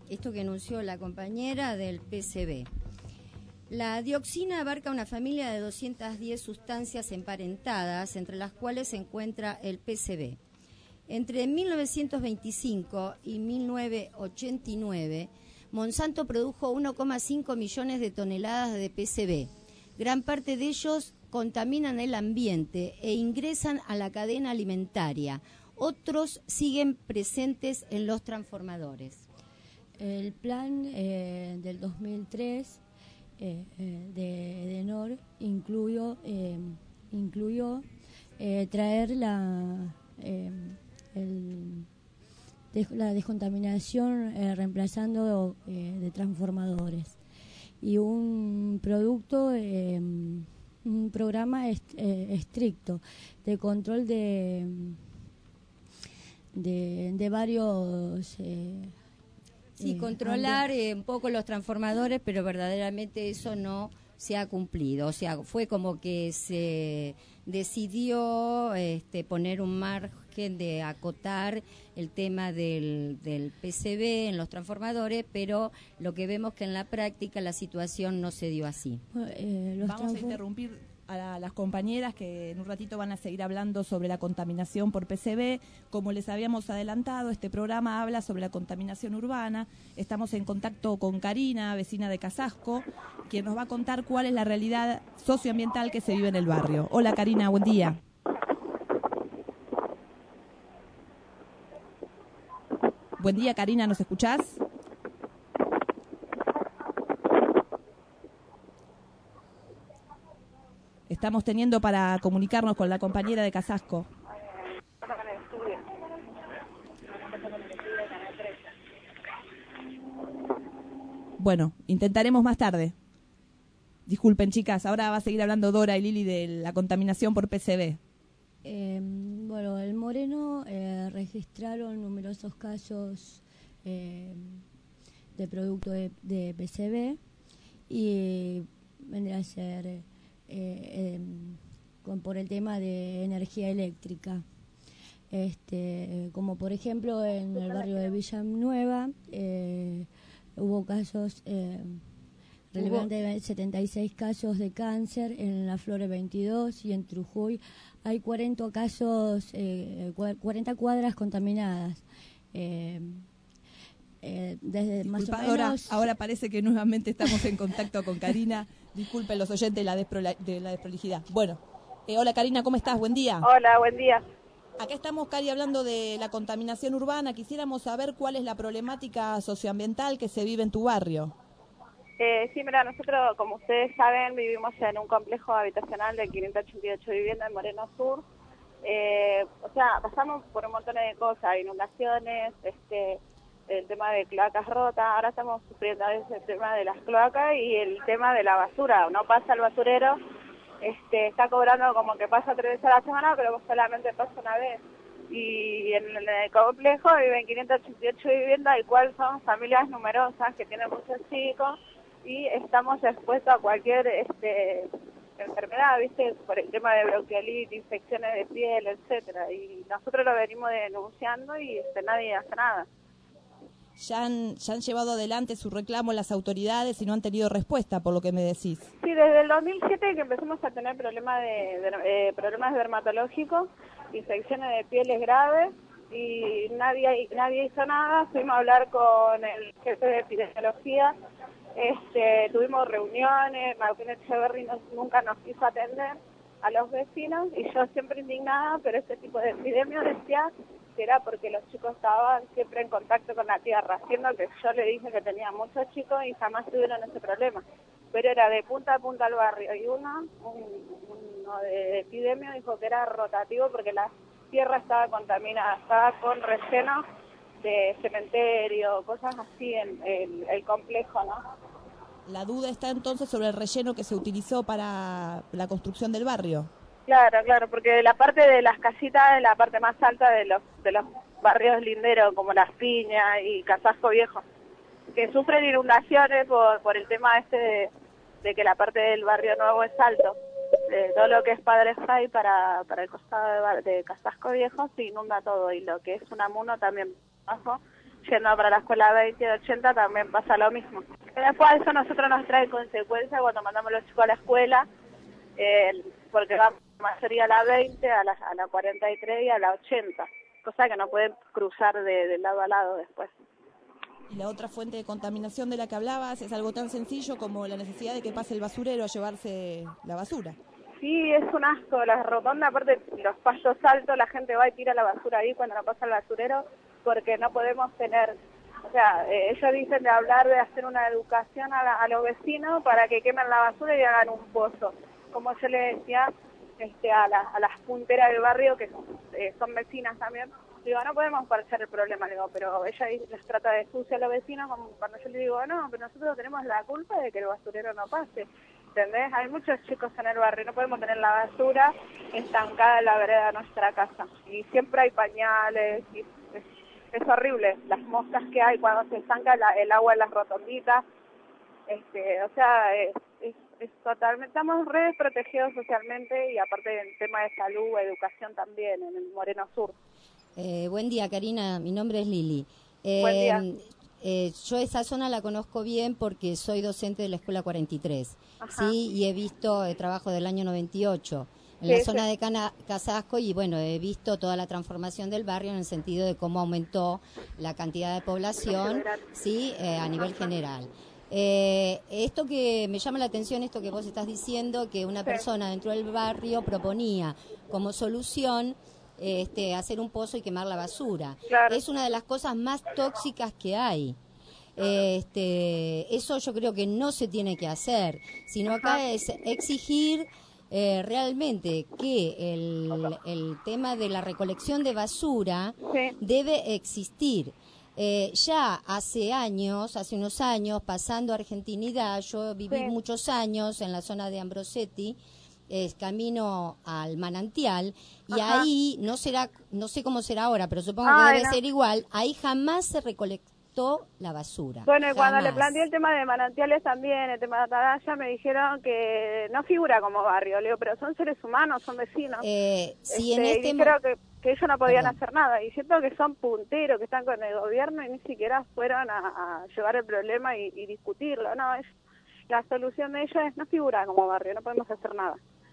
esto que anunció la compañera del P C B. La dioxina abarca una familia de doscientas diez sustancias emparentadas, entre las cuales se encuentra el P C B. Entre mil novecientos veinticinco y mil novecientos ochenta y nueve, Monsanto produjo uno coma cinco millones de toneladas de P C B. Gran parte de ellos contaminan el ambiente e ingresan a la cadena alimentaria. Otros siguen presentes en los transformadores. El plan eh, del dos mil tres eh, eh, de, de N O R incluyó, eh, incluyó eh, traer la, eh, el, de, la descontaminación eh, reemplazando eh, de transformadores y un producto, eh, un programa est, eh, estricto de control de, de, de varios... Eh, Sí, eh, controlar eh, un poco los transformadores, pero verdaderamente eso no se ha cumplido. O sea, fue como que se decidió este, poner un margen de acotar el tema del, del P C B en los transformadores, pero lo que vemos que en la práctica la situación no se dio así. Eh, los Vamos a interrumpir a la- las compañeras que en un ratito van a seguir hablando sobre la contaminación por P C B. Como les habíamos adelantado, este programa habla sobre la contaminación urbana. Estamos en contacto con Karina, vecina de Casasco, quien nos va a contar cuál es la realidad socioambiental que se vive en el barrio. Hola Karina, buen día. Buen día Karina, ¿nos escuchás? Estamos teniendo para comunicarnos con la compañera de Casasco. Bueno, intentaremos más tarde. Disculpen, chicas, ahora va a seguir hablando Dora y Lili de la contaminación por P C B. Eh, bueno, el Moreno eh, registraron numerosos casos eh, de producto de, de P C B y vendría a ser eh, eh, con, por el tema de energía eléctrica. Este, como por ejemplo en el barrio de Villanueva eh, hubo casos eh, relevantes de setenta y seis casos de cáncer, en La Flore veintidós y en Trujuy hay cuarenta casos, eh, cuarenta cuadras contaminadas. Eh, eh, desde más Disculpa, o Dora, menos, ahora parece que nuevamente estamos en contacto con Karina. Disculpen los oyentes de la, despro- de la desprolijidad. Bueno, eh, hola Karina, ¿cómo estás? Buen día. Hola, buen día. Acá estamos, Cari, hablando de la contaminación urbana. Quisiéramos saber cuál es la problemática socioambiental que se vive en tu barrio. Eh, sí, mira, nosotros, como ustedes saben, vivimos en un complejo habitacional de quinientas ochenta y ocho viviendas en Moreno Sur. Eh, o sea, pasamos por un montón de cosas, inundaciones, este, el tema de cloacas rotas. Ahora estamos sufriendo a veces el tema de las cloacas y el tema de la basura. No pasa el basurero, este, está cobrando como que pasa tres veces a la semana, pero solamente pasa una vez. Y en el complejo viven quinientas ochenta y ocho viviendas, el cual son familias numerosas que tienen muchos chicos y estamos expuestos a cualquier este, enfermedad, ¿viste? Por el tema de bronquiolitis, infecciones de piel, etcétera. Y nosotros lo venimos denunciando y este, nadie hace nada. Ya han, ya han llevado adelante su reclamo las autoridades y no han tenido respuesta, por lo que me decís. Sí, desde el dos mil siete que empezamos a tener problemas de, de eh, problemas dermatológicos, infecciones de pieles graves y nadie nadie hizo nada. Fuimos a hablar con el jefe de epidemiología, este, tuvimos reuniones, Martín Echeverry no, nunca nos quiso atender a los vecinos y yo siempre indignada, pero este tipo de epidemia decía que era porque los chicos estaban siempre en contacto con la tierra, siendo que yo le dije que tenía muchos chicos y jamás tuvieron ese problema. Pero era de punta a punta al barrio y uno, un, uno de epidemia dijo que era rotativo porque la tierra estaba contaminada, estaba con relleno de cementerio, cosas así en el, el complejo, ¿no? La duda está entonces sobre el relleno que se utilizó para la construcción del barrio. Claro, claro, porque la parte de las casitas es la parte más alta de los de los barrios linderos, como Las Piñas y Casasco Viejo, que sufren inundaciones por, por el tema este de, de que la parte del barrio nuevo es alto. De todo lo que es Padre Jai para, para el costado de, de Casasco Viejo se inunda todo, y lo que es Unamuno también bajo. yendo para la escuela veinte de ochenta también pasa lo mismo. Pero después eso a nosotros nos trae consecuencias cuando mandamos a los chicos a la escuela, eh, porque va la mayoría a la veinte, a la, a la cuarenta y tres y a la ochenta, cosa que no pueden cruzar de, de lado a lado después. Y la otra fuente de contaminación de la que hablabas es algo tan sencillo como la necesidad de que pase el basurero a llevarse la basura. Sí, es un asco, la rotonda, aparte los pastos altos, la gente va y tira la basura ahí cuando no pasa el basurero, porque no podemos tener, o sea, eh, ellos dicen de hablar de hacer una educación a, la, a los vecinos para que quemen la basura y hagan un pozo. Como yo le decía este, a, la, a las punteras del barrio, que eh, son vecinas también, digo, no podemos parchar el problema, digo, pero ella les trata de sucio a los vecinos, como cuando yo le digo, no, pero nosotros tenemos la culpa de que el basurero no pase, ¿entendés? Hay muchos chicos en el barrio, no podemos tener la basura estancada en la vereda de nuestra casa, y siempre hay pañales, y es, es horrible, las moscas que hay cuando se estanca la, el agua en las rotonditas, este, o sea, es, es, es totalmente, estamos re desprotegidos socialmente, y aparte del tema de salud, educación también, en el Moreno Sur. Eh, buen día, Karina. Mi nombre es Lili. Eh, Buen día. Eh, yo esa zona la conozco bien porque soy docente de la Escuela cuarenta y tres, ¿sí? Y he visto el trabajo del año noventa y ocho en Sí, la sí. zona de Cana- Casasco y, bueno, he visto toda la transformación del barrio en el sentido de cómo aumentó la cantidad de población, ¿sí? Eh, a nivel general. Eh, esto que me llama la atención, esto que vos estás diciendo, que una Sí. persona persona dentro del barrio proponía como solución Este, hacer un pozo y quemar la basura. Claro. Es una de las cosas más tóxicas que hay. Este, eso yo creo que no se tiene que hacer, sino acá es exigir eh, realmente que el, el tema de la recolección de basura debe existir. Eh, ya hace años, hace unos años, pasando a Argentinidad, yo viví Sí. muchos años en la zona de Ambrosetti, es camino al manantial, y Ajá. ahí no será, no sé cómo será ahora, pero supongo Ay, que debe no. ser igual, ahí jamás se recolectó la basura. Bueno, y cuando le Jamás. planteé el tema de manantiales también, el tema de Atalaya, me dijeron que no figura como barrio. Le digo, pero son seres humanos, son vecinos. Eh, si Este, en y este mo- dijeron que, que ellos no podían Perdón. hacer nada. Y siento que son punteros, que están con el gobierno y ni siquiera fueron a, a llevar el problema y, y discutirlo. No, es, la solución de ellos es no figura como barrio, no podemos hacer nada.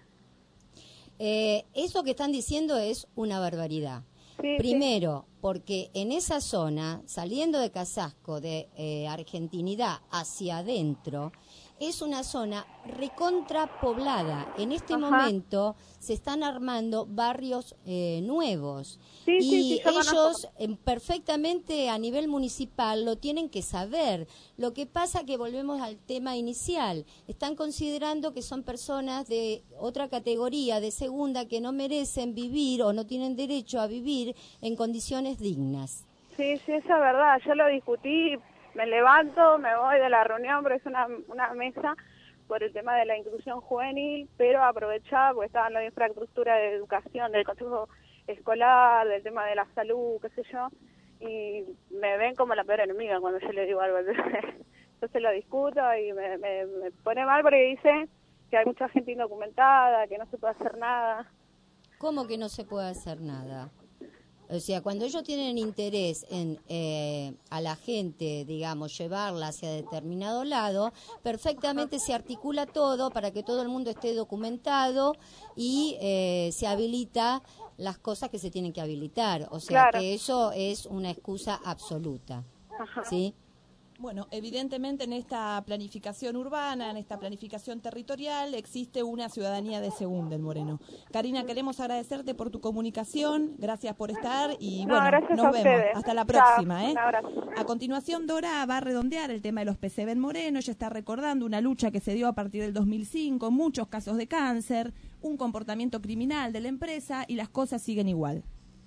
Eh, eso que están diciendo es una barbaridad. Sí, Primero, porque en esa zona, saliendo de Casasco, de eh, Argentinidad hacia adentro, es una zona recontrapoblada. En este Ajá. momento se están armando barrios eh, nuevos. Sí, y sí, sí, yo ellos conozco. eh, perfectamente a nivel municipal lo tienen que saber. Lo que pasa que volvemos al tema inicial. Están considerando que son personas de otra categoría, de segunda, que no merecen vivir o no tienen derecho a vivir en condiciones dignas. Sí, sí, eso es verdad. Yo lo discutí, me levanto, me voy de la reunión, pero es una, una mesa por el tema de la inclusión juvenil, pero aprovechaba porque estaba en la infraestructura de educación, del consejo escolar, del tema de la salud, qué sé yo, y me ven como la peor enemiga cuando yo le digo algo. Entonces lo discuto y me, me, me pone mal porque dice que hay mucha gente indocumentada, que no se puede hacer nada. ¿Cómo que no se puede hacer nada? O sea, cuando ellos tienen interés en eh, a la gente, digamos, llevarla hacia determinado lado, perfectamente se articula todo para que todo el mundo esté documentado y eh, se habilita las cosas que se tienen que habilitar. O sea, Claro. que eso es una excusa absoluta. ¿Sí? Bueno, evidentemente en esta planificación urbana, en esta planificación territorial, existe una ciudadanía de segunda en Moreno. Karina, queremos agradecerte por tu comunicación, gracias por estar y No, bueno, gracias nos a vemos. ustedes. Hasta la Chao, próxima. ¿eh? un abrazo. A continuación, Dora va a redondear el tema de los P C B en Moreno. Ella está recordando una lucha que se dio a partir del dos mil cinco, muchos casos de cáncer, un comportamiento criminal de la empresa y las cosas siguen igual.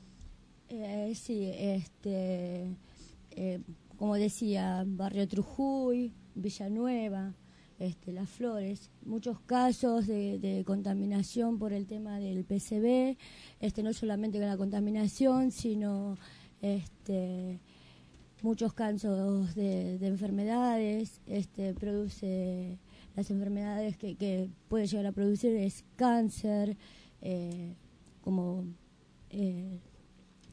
Eh, sí, este, eh, como decía, Barrio Trujuy, Villanueva, este, Las Flores, muchos casos de, de contaminación por el tema del P C B, este, no solamente con la contaminación, sino este, muchos casos de, de enfermedades, este, produce las enfermedades que, que puede llegar a producir es cáncer, eh, como... Eh,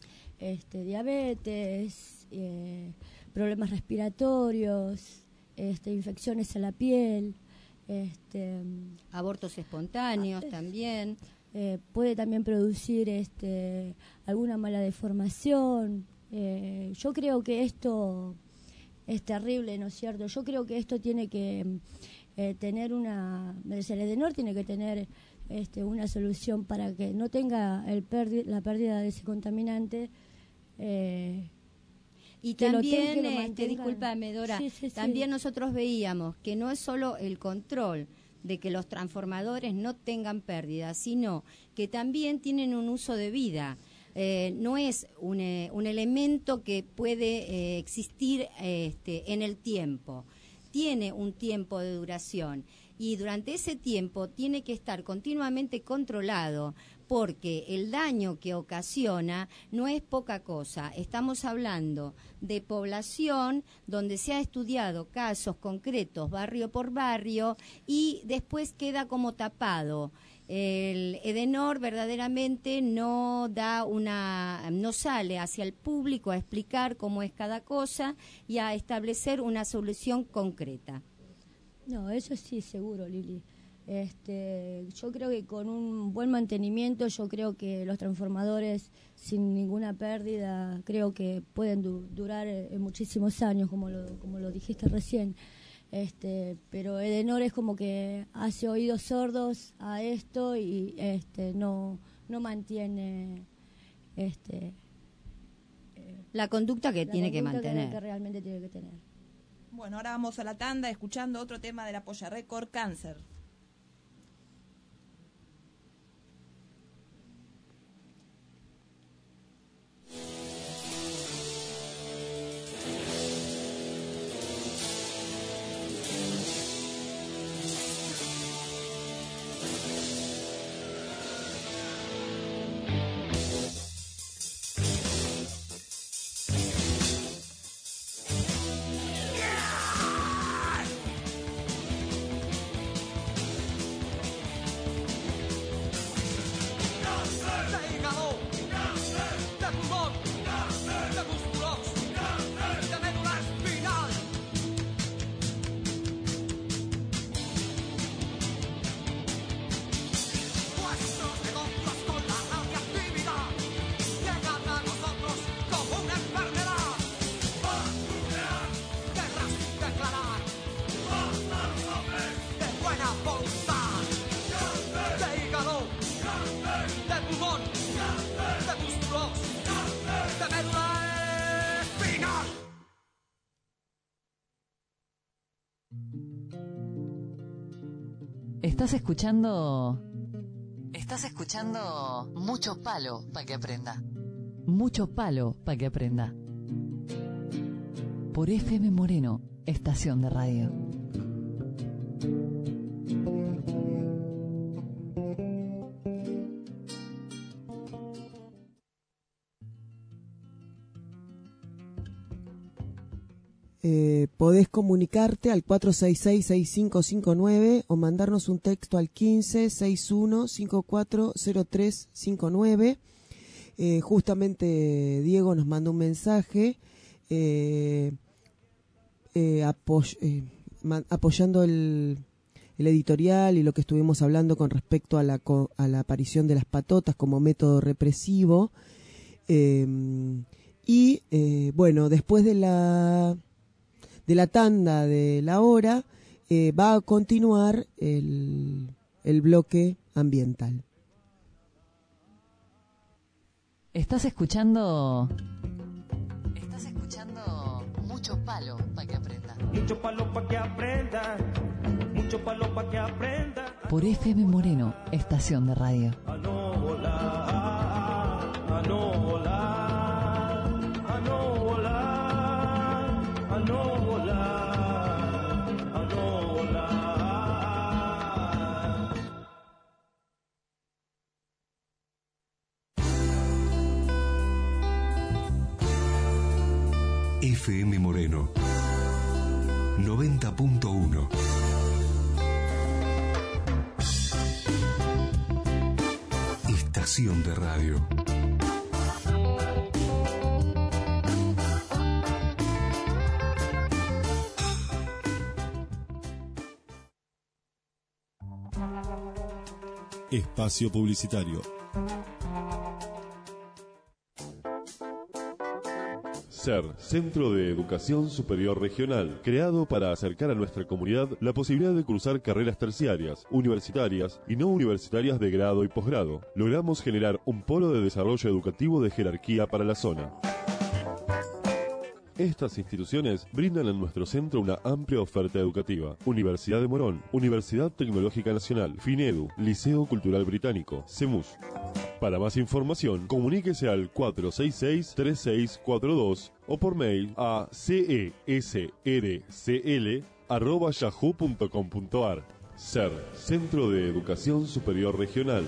este, diabetes, eh, problemas respiratorios, este, infecciones en la piel, este, abortos espontáneos también. Eh, puede también producir este, alguna mala deformación. Eh, yo creo que esto es terrible, ¿no es cierto? Yo creo que esto tiene que eh, tener una... El Edenor tiene que tener este, una solución para que no tenga el perdi- la pérdida de ese contaminante. Eh, y que también, lo ten, este, mantengan. discúlpame Dora, sí, sí, también sí. nosotros veíamos que no es solo el control de que los transformadores no tengan pérdida, sino que también tienen un uso de vida. Eh, no es un, eh, un elemento que puede eh, existir este, en el tiempo. Tiene un tiempo de duración y durante ese tiempo tiene que estar continuamente controlado, porque el daño que ocasiona no es poca cosa. Estamos hablando de población donde se ha estudiado casos concretos barrio por barrio y después queda como tapado. El Edenor verdaderamente no da una, no sale hacia el público a explicar cómo es cada cosa y a establecer una solución concreta. No, eso sí, seguro, Lili. Este, yo creo que con un buen mantenimiento, yo creo que los transformadores sin ninguna pérdida, creo que pueden du- durar eh, muchísimos años, como lo, como lo dijiste recién. Este, pero Edenor es como que hace oídos sordos a esto y este, no, no mantiene este, eh, la conducta que la tiene conducta que mantener. Que, que realmente tiene que tener. Bueno, ahora vamos a la tanda escuchando otro tema de la Polla Record, Cáncer. Estás escuchando... Estás escuchando Mucho Palo para que aprenda. Mucho Palo para que aprenda. Por F M Moreno, estación de radio. Eh, podés comunicarte al cuatro seis seis, seis cinco cinco nueve o mandarnos un texto al quince, sesenta y uno, cincuenta y cuatro, cero tres cincuenta y nueve. Eh, justamente Diego nos mandó un mensaje eh, eh, apoy eh, man apoyando el, el editorial y lo que estuvimos hablando con respecto a la, a la aparición de las patotas como método represivo. Eh, y eh, bueno, después de la... de la tanda de la hora, eh, va a continuar el, el bloque ambiental. Estás escuchando... Estás escuchando Mucho Palo para que aprenda. Mucho palo para que aprenda, mucho palo para que aprenda. Por F M Moreno, estación de radio. A no volar, a no volar, a no volar, a no volar, a no volar. F M Moreno noventa punto uno. Estación de radio. espacio publicitario. SER, Centro de Educación Superior Regional, creado para acercar a nuestra comunidad la posibilidad de cursar carreras terciarias, universitarias y no universitarias de grado y posgrado. Logramos generar un polo de desarrollo educativo de jerarquía para la zona. Estas instituciones brindan en nuestro centro una amplia oferta educativa. Universidad de Morón, Universidad Tecnológica Nacional, FINEDU, Liceo Cultural Británico, CEMUS. Para más información, comuníquese al cuatro seis seis, tres seis cuatro dos o por mail a cesrcl arroba yahoo punto com punto ar. SER, Centro de Educación Superior Regional.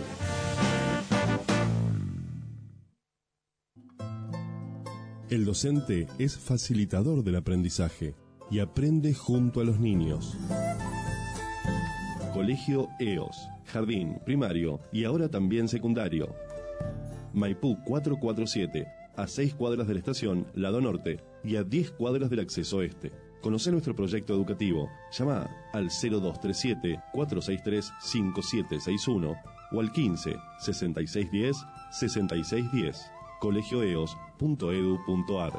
El docente es facilitador del aprendizaje y aprende junto a los niños. Colegio E O S, jardín, primario y ahora también secundario. Maipú cuatrocientos cuarenta y siete, a seis cuadras de la estación, lado norte, y a diez cuadras del acceso este. Conoce nuestro proyecto educativo. Llama al cero dos tres siete, cuatro seis tres, cinco siete seis uno o al quince, sesenta y seis diez, sesenta y seis diez. colegio e o s punto e d u punto a r.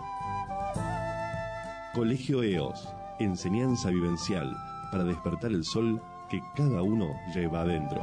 Colegio E O S, enseñanza vivencial para despertar el sol que cada uno lleva adentro.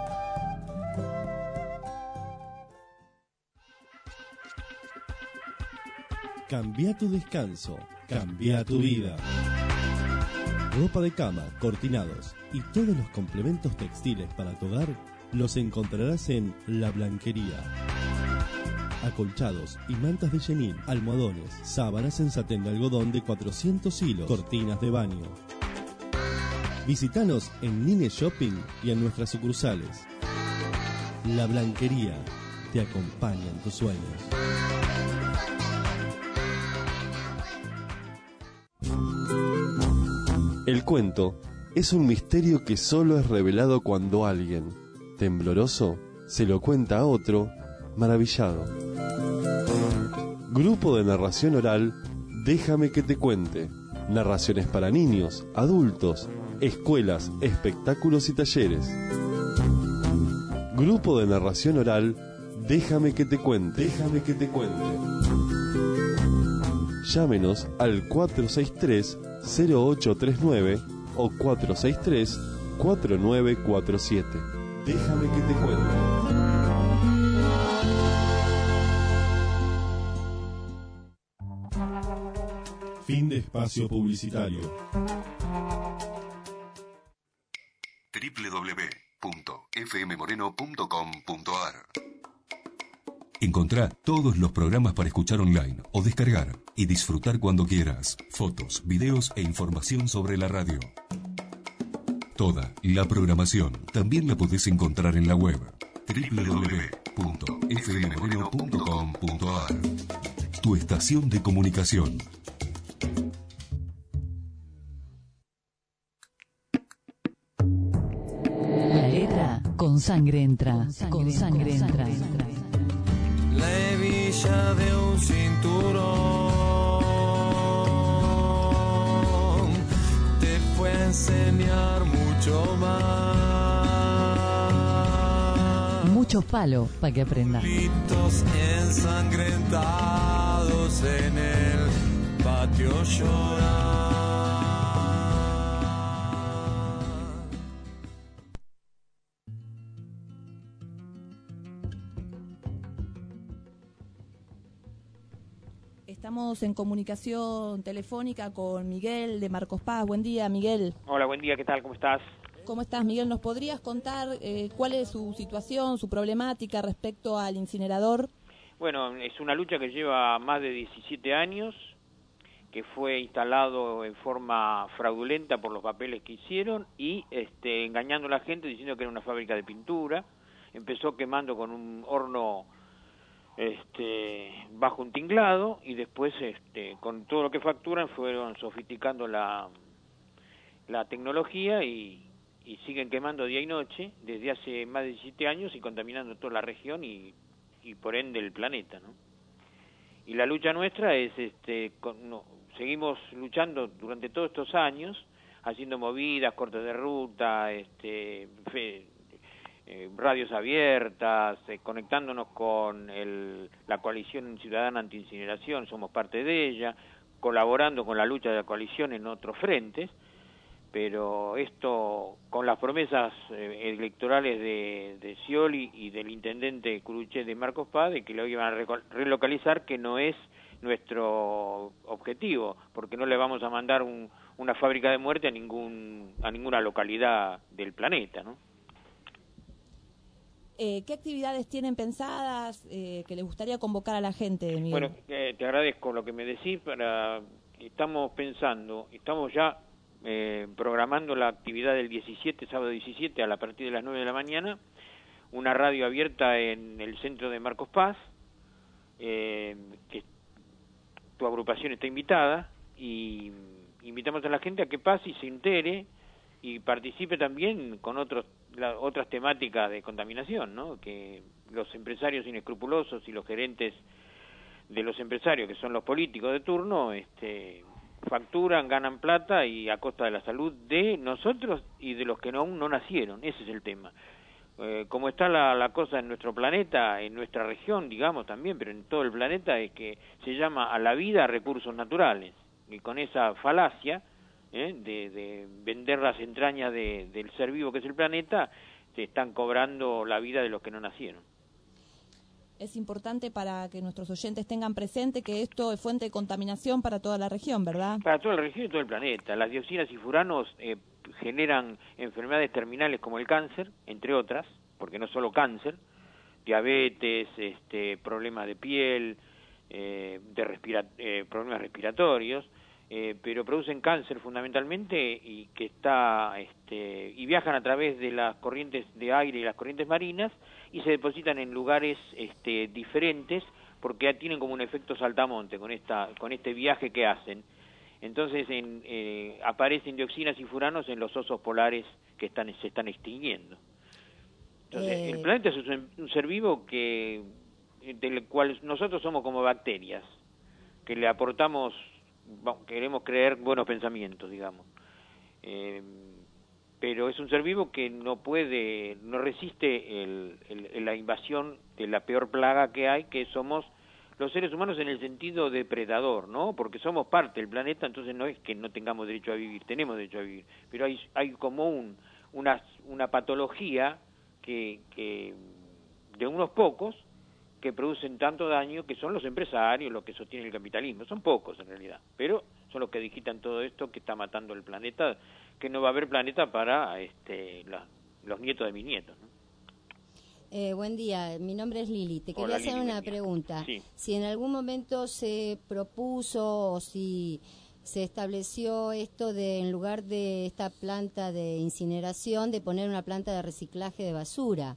Cambia tu descanso, cambia tu vida. Ropa de cama, cortinados y todos los complementos textiles para tu hogar los encontrarás en La Blanquería. Acolchados y mantas de chenil, almohadones, sábanas en satén de algodón de cuatrocientos hilos, cortinas de baño. Visítanos en Nine Shopping y en nuestras sucursales. La Blanquería te acompaña en tus sueños. El cuento es un misterio que solo es revelado cuando alguien, tembloroso, se lo cuenta a otro, maravillado. Grupo de narración oral, Déjame que te cuente. Narraciones para niños, adultos, escuelas, espectáculos y talleres. Grupo de narración oral, Déjame que te cuente. Déjame que te cuente. Llámenos al cuatro seis tres, cero ocho tres nueve o cuatro seis tres, cuatro nueve cuatro siete. Déjame que te cuente. Fin de espacio publicitario. doble u doble u doble u punto f m moreno punto com punto a r. Encontrá todos los programas para escuchar online o descargar y disfrutar cuando quieras. Fotos, videos e información sobre la radio. Toda la programación también la podés encontrar en la web doble u doble u doble u punto f m moreno punto com punto a r. Tu estación de comunicación. La letra con sangre entra, con sangre entra. La hebilla de un cinturón te fue a enseñar mucho más. Mucho palo para que aprenda. Gritos ensangrentados en el patio lloran. Estamos en comunicación telefónica con Miguel de Marcos Paz. Buen día, Miguel. Hola, buen día, ¿qué tal? ¿Cómo estás? ¿Cómo estás, Miguel? ¿Nos podrías contar eh, cuál es su situación, su problemática respecto al incinerador? Bueno, es una lucha que lleva más de diecisiete años, que fue instalado en forma fraudulenta por los papeles que hicieron y este, engañando a la gente diciendo que era una fábrica de pintura. Empezó quemando con un horno este, bajo un tinglado y después este, con todo lo que facturan fueron sofisticando la, la tecnología y, y siguen quemando día y noche desde hace más de diecisiete años y contaminando toda la región y, y por ende el planeta, ¿no? Y la lucha nuestra es, este, con, no, seguimos luchando durante todos estos años, haciendo movidas, cortes de ruta, este, fe, eh, radios abiertas, eh, conectándonos con el, la coalición ciudadana anti-incineración, somos parte de ella, colaborando con la lucha de la coalición en otros frentes, pero esto con las promesas eh, electorales de, de Scioli y del intendente Curuchet de Marcos Paz de que lo iban a reco- relocalizar, que no es nuestro objetivo, porque no le vamos a mandar un, una fábrica de muerte a ningún a ninguna localidad del planeta, ¿no? Eh, ¿Qué actividades tienen pensadas eh, que les gustaría convocar a la gente, Miguel? Bueno, eh, te agradezco lo que me decís. Para estamos pensando, estamos ya eh, programando la actividad del diecisiete, sábado diecisiete, a la partir de las nueve de la mañana, una radio abierta en el centro de Marcos Paz, eh, que tu agrupación está invitada, y invitamos a la gente a que pase y se entere y participe también con otros la, otras temáticas de contaminación, ¿no? Que los empresarios inescrupulosos y los gerentes de los empresarios, que son los políticos de turno, este, facturan, ganan plata y a costa de la salud de nosotros y de los que no, aún no nacieron. Ese es el tema. Eh, como está la, la cosa en nuestro planeta, en nuestra región, digamos también, pero en todo el planeta, es que se llama a la vida recursos naturales. Y con esa falacia ¿eh? de, de vender las entrañas de, del ser vivo que es el planeta, se están cobrando la vida de los que no nacieron. Es importante para que nuestros oyentes tengan presente que esto es fuente de contaminación para toda la región, ¿verdad? Para toda la región y todo el planeta. Las dioxinas y furanos eh, generan enfermedades terminales como el cáncer, entre otras, porque no solo cáncer, diabetes, este, problemas de piel, eh, de respira eh, problemas respiratorios, eh, pero producen cáncer fundamentalmente y que está este, y viajan a través de las corrientes de aire y las corrientes marinas y se depositan en lugares este, diferentes porque ya tienen como un efecto saltamonte con esta con este viaje que hacen. Entonces en, eh, aparecen dioxinas y furanos en los osos polares que están se están extinguiendo. Entonces eh... el planeta es un, un ser vivo que del cual nosotros somos como bacterias que le aportamos, queremos creer buenos pensamientos, digamos, eh, pero es un ser vivo que no puede, no resiste el, el, la invasión de la peor plaga que hay, que somos los seres humanos en el sentido depredador, ¿no? Porque somos parte del planeta, entonces no es que no tengamos derecho a vivir, tenemos derecho a vivir, pero hay hay como un una una patología que que de unos pocos que producen tanto daño, que son los empresarios, los que sostienen el capitalismo. Son pocos en realidad, pero son los que digitan todo esto que está matando el planeta, que no va a haber planeta para este, la, los nietos de mis nietos, ¿no? Eh, buen día, mi nombre es Lili. Te quería Hola, hacer Lili, una pregunta. Sí. Si en algún momento se propuso o si se estableció esto de, en lugar de esta planta de incineración, de poner una planta de reciclaje de basura.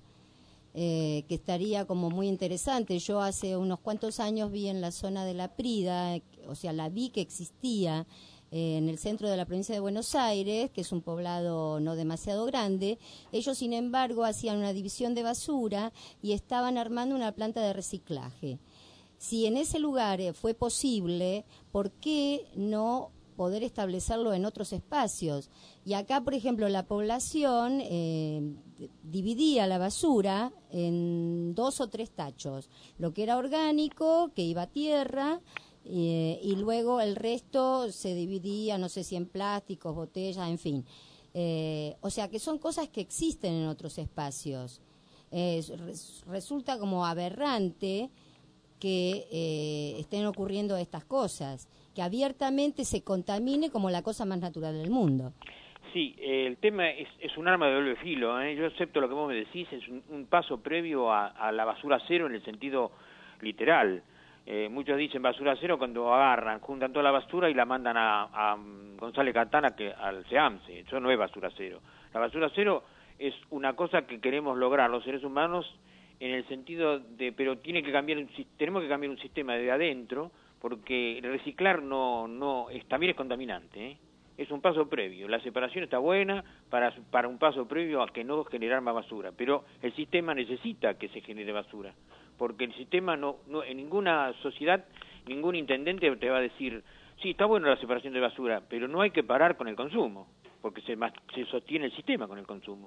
Eh, que estaría como muy interesante. Yo hace unos cuantos años vi en la zona de La Prida, o sea, la vi que existía eh, en el centro de la provincia de Buenos Aires, que es un poblado no demasiado grande. Ellos, sin embargo, hacían una división de basura y estaban armando una planta de reciclaje. Si en ese lugar eh, fue posible, ¿por qué no poder establecerlo en otros espacios? Y acá, por ejemplo, la población eh, dividía la basura en dos o tres tachos, lo que era orgánico, que iba a tierra, eh, y luego el resto se dividía, no sé si en plásticos, botellas, en fin. Eh, o sea que son cosas que existen en otros espacios. Eh, res, resulta como aberrante que eh, estén ocurriendo estas cosas, que abiertamente se contamine como la cosa más natural del mundo. Sí, eh, el tema es, es un arma de doble filo, ¿eh? Yo acepto lo que vos me decís, es un, un paso previo a, a la basura cero en el sentido literal. Eh, muchos dicen basura cero cuando agarran, juntan toda la basura y la mandan a, a González Catana, que al SEAMSE. Eso no es basura cero. La basura cero es una cosa que queremos lograr los seres humanos en el sentido de, pero tiene que cambiar, un, tenemos que cambiar un sistema de adentro, porque reciclar no, no es, también es contaminante, ¿eh? Es un paso previo. La separación está buena para, para un paso previo a que no generar más basura, pero el sistema necesita que se genere basura, porque el sistema no, no en ninguna sociedad, ningún intendente te va a decir, sí, está buena la separación de basura, pero no hay que parar con el consumo, porque se, se sostiene el sistema con el consumo.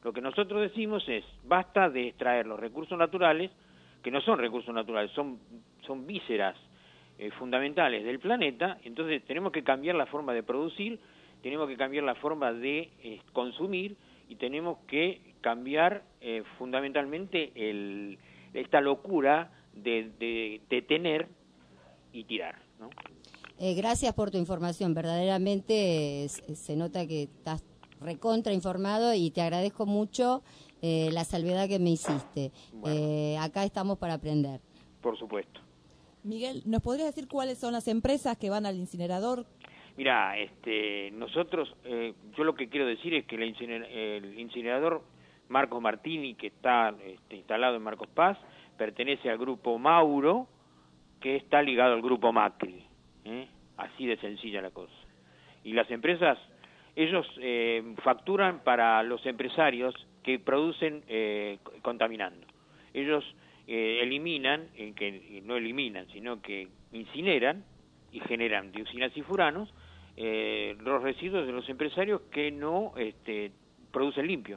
Lo que nosotros decimos es, basta de extraer los recursos naturales, que no son recursos naturales, son, son vísceras eh, fundamentales del planeta, entonces tenemos que cambiar la forma de producir, tenemos que cambiar la forma de eh, consumir, y tenemos que cambiar eh, fundamentalmente el, esta locura de, de, de tener y tirar, ¿no? Eh, gracias por tu información, verdaderamente eh, se nota que estás recontra informado y te agradezco mucho eh, la salvedad que me hiciste. Bueno. Eh, acá estamos para aprender. Por supuesto. Miguel, ¿nos podrías decir cuáles son las empresas que van al incinerador? Mira, este, nosotros, eh, yo lo que quiero decir es que el, inciner, el incinerador Marcos Martini, que está este, instalado en Marcos Paz, pertenece al grupo Mauro, que está ligado al grupo Macri, ¿eh? Así de sencilla la cosa. Y las empresas, ellos eh, facturan para los empresarios que producen eh, contaminando. Ellos eh, eliminan, eh, que no eliminan, sino que incineran y generan dioxinas y furanos, eh, los residuos de los empresarios que no este, producen limpio.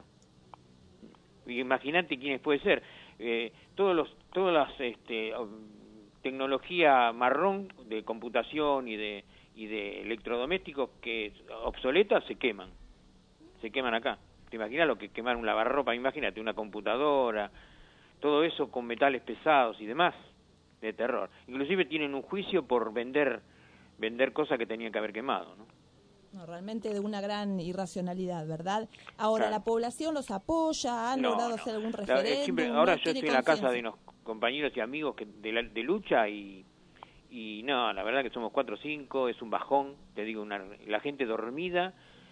Imagínate quiénes puede ser. Eh, todos los, todas las este, tecnología marrón de computación y de y de electrodomésticos que obsoletas se queman, se queman acá. ¿Te imaginas lo que quemar un lavarropa? Imagínate una computadora, todo eso con metales pesados y demás, de terror. Inclusive tienen un juicio por vender vender cosas que tenían que haber quemado, ¿no? No, realmente de una gran irracionalidad, ¿verdad? Ahora, Claro. ¿la población los apoya? ¿Han No, logrado no. hacer algún La- eh, referéndum? siempre- ahora ¿No yo tiene estoy en la casa de conciencia? unos compañeros y amigos que de, la- de lucha y y no, la verdad que somos cuatro o cinco, es un bajón, te digo, una, la gente dormida,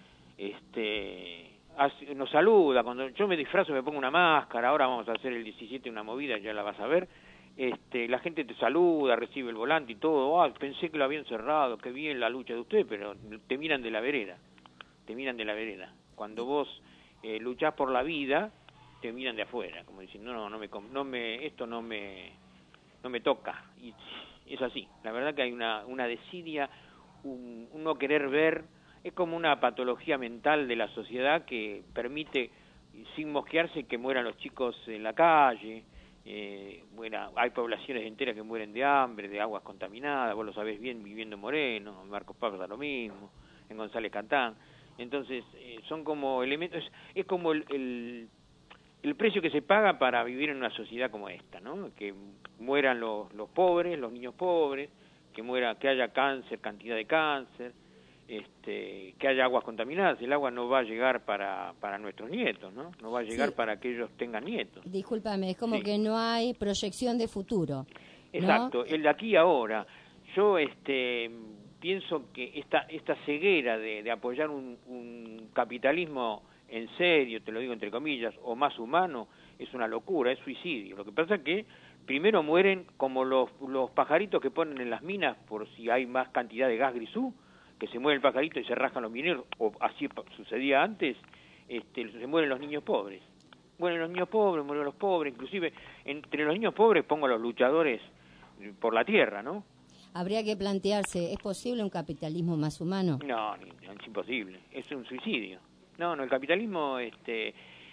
este, hace- nos saluda, cuando yo me disfrazo me pongo una máscara, ahora vamos a hacer el diecisiete una movida, ya la vas a ver, este, la gente te saluda, recibe el volante y todo, ah, pensé que lo habían cerrado, qué bien la lucha de usted, pero te miran de la vereda, te miran de la vereda, cuando vos eh, luchás por la vida, te miran de afuera, como diciendo, no, no me, com- no me, esto no me, no me toca, y es así, la verdad que hay una, una desidia, un, un no querer ver, es como una patología mental de la sociedad que permite, sin mosquearse, que mueran los chicos en la calle, eh, bueno, hay poblaciones enteras que mueren de hambre, de aguas contaminadas, vos lo sabés bien viviendo en Moreno, en Marcos Paz da lo mismo, en González Catán, entonces eh, son como elementos, es, es como el, el el precio que se paga para vivir en una sociedad como esta, ¿no? Que mueran los, los pobres, los niños pobres, que muera, que haya cáncer, cantidad de cáncer, este, que haya aguas contaminadas. El agua no va a llegar para, para nuestros nietos, ¿no? No va a llegar Sí. para que ellos tengan nietos. Discúlpame, es como Sí. que no hay proyección de futuro, ¿no? Exacto, el de aquí y ahora. Yo este, pienso que esta, esta ceguera de, de apoyar un, un capitalismo en serio, te lo digo entre comillas, o más humano, es una locura, es suicidio. Lo que pasa es que primero mueren como los, los pajaritos que ponen en las minas por si hay más cantidad de gas grisú, que se muere el pajarito y se rajan los mineros, o así pa- sucedía antes, este, se mueren los niños pobres. Mueren los niños pobres, mueren los pobres, inclusive entre los niños pobres pongo a los luchadores por la tierra, ¿no? Habría que plantearse, ¿es posible un capitalismo más humano? No, ni- no, es imposible, es un suicidio. No, no, el capitalismo este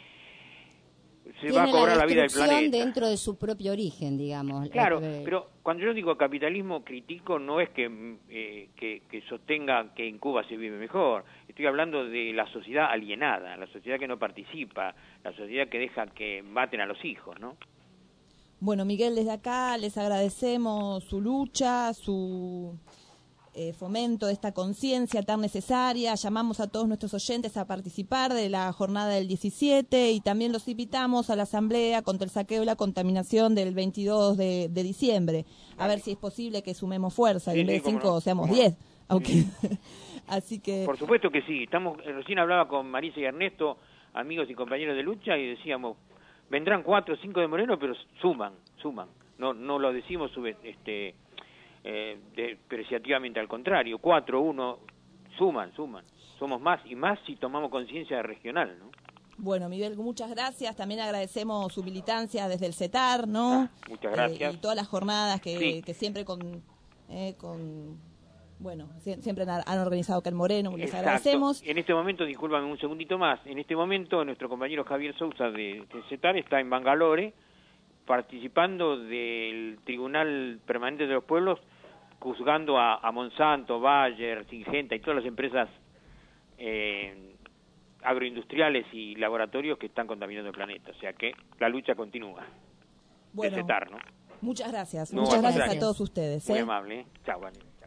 se Tiene va a cobrar la, vida del destrucción planeta. dentro de su propio origen, digamos. Claro, Eh, pero cuando yo digo capitalismo crítico no es que, eh, que, que sostenga que en Cuba se vive mejor. Estoy hablando de la sociedad alienada, la sociedad que no participa, la sociedad que deja que maten a los hijos, ¿no? Bueno, Miguel, desde acá les agradecemos su lucha, su eh, fomento de esta conciencia tan necesaria. Llamamos a todos nuestros oyentes a participar de la jornada del diecisiete y también los invitamos a la asamblea contra el saqueo y la contaminación del veintidós de, de diciembre. A ver si es posible que sumemos fuerza y Sí, en vez sí, de cómo cinco no, seamos cómo no. diez. Aunque... Así que... Por supuesto que sí. Estamos eh, recién hablaba con Marisa y Ernesto, amigos y compañeros de lucha, y decíamos, vendrán cuatro o cinco de Moreno, pero suman, suman. No no lo decimos sube, este eh, despreciativamente, al contrario. Cuatro, uno, suman, suman. Somos más y más si tomamos conciencia regional, ¿no? Bueno, Miguel, muchas gracias. También agradecemos su militancia desde el CETAR, ¿no? Muchas gracias. Eh, y todas las jornadas que, Sí. que siempre con, eh, con bueno, siempre han, han organizado acá en Moreno, les Exacto. agradecemos. En este momento, discúlpame un segundito más, en este momento nuestro compañero Javier Sousa de, de CETAR está en Bangalore participando del Tribunal Permanente de los Pueblos, juzgando a, a Monsanto, Bayer, Syngenta y todas las empresas eh, agroindustriales y laboratorios que están contaminando el planeta. O sea que la lucha continúa. Bueno, de CETAR, ¿no? Muchas gracias. No, muchas gracias, gracias a todos ustedes. Muy ¿eh? amable. ¿eh? Chao, Vane. Chao.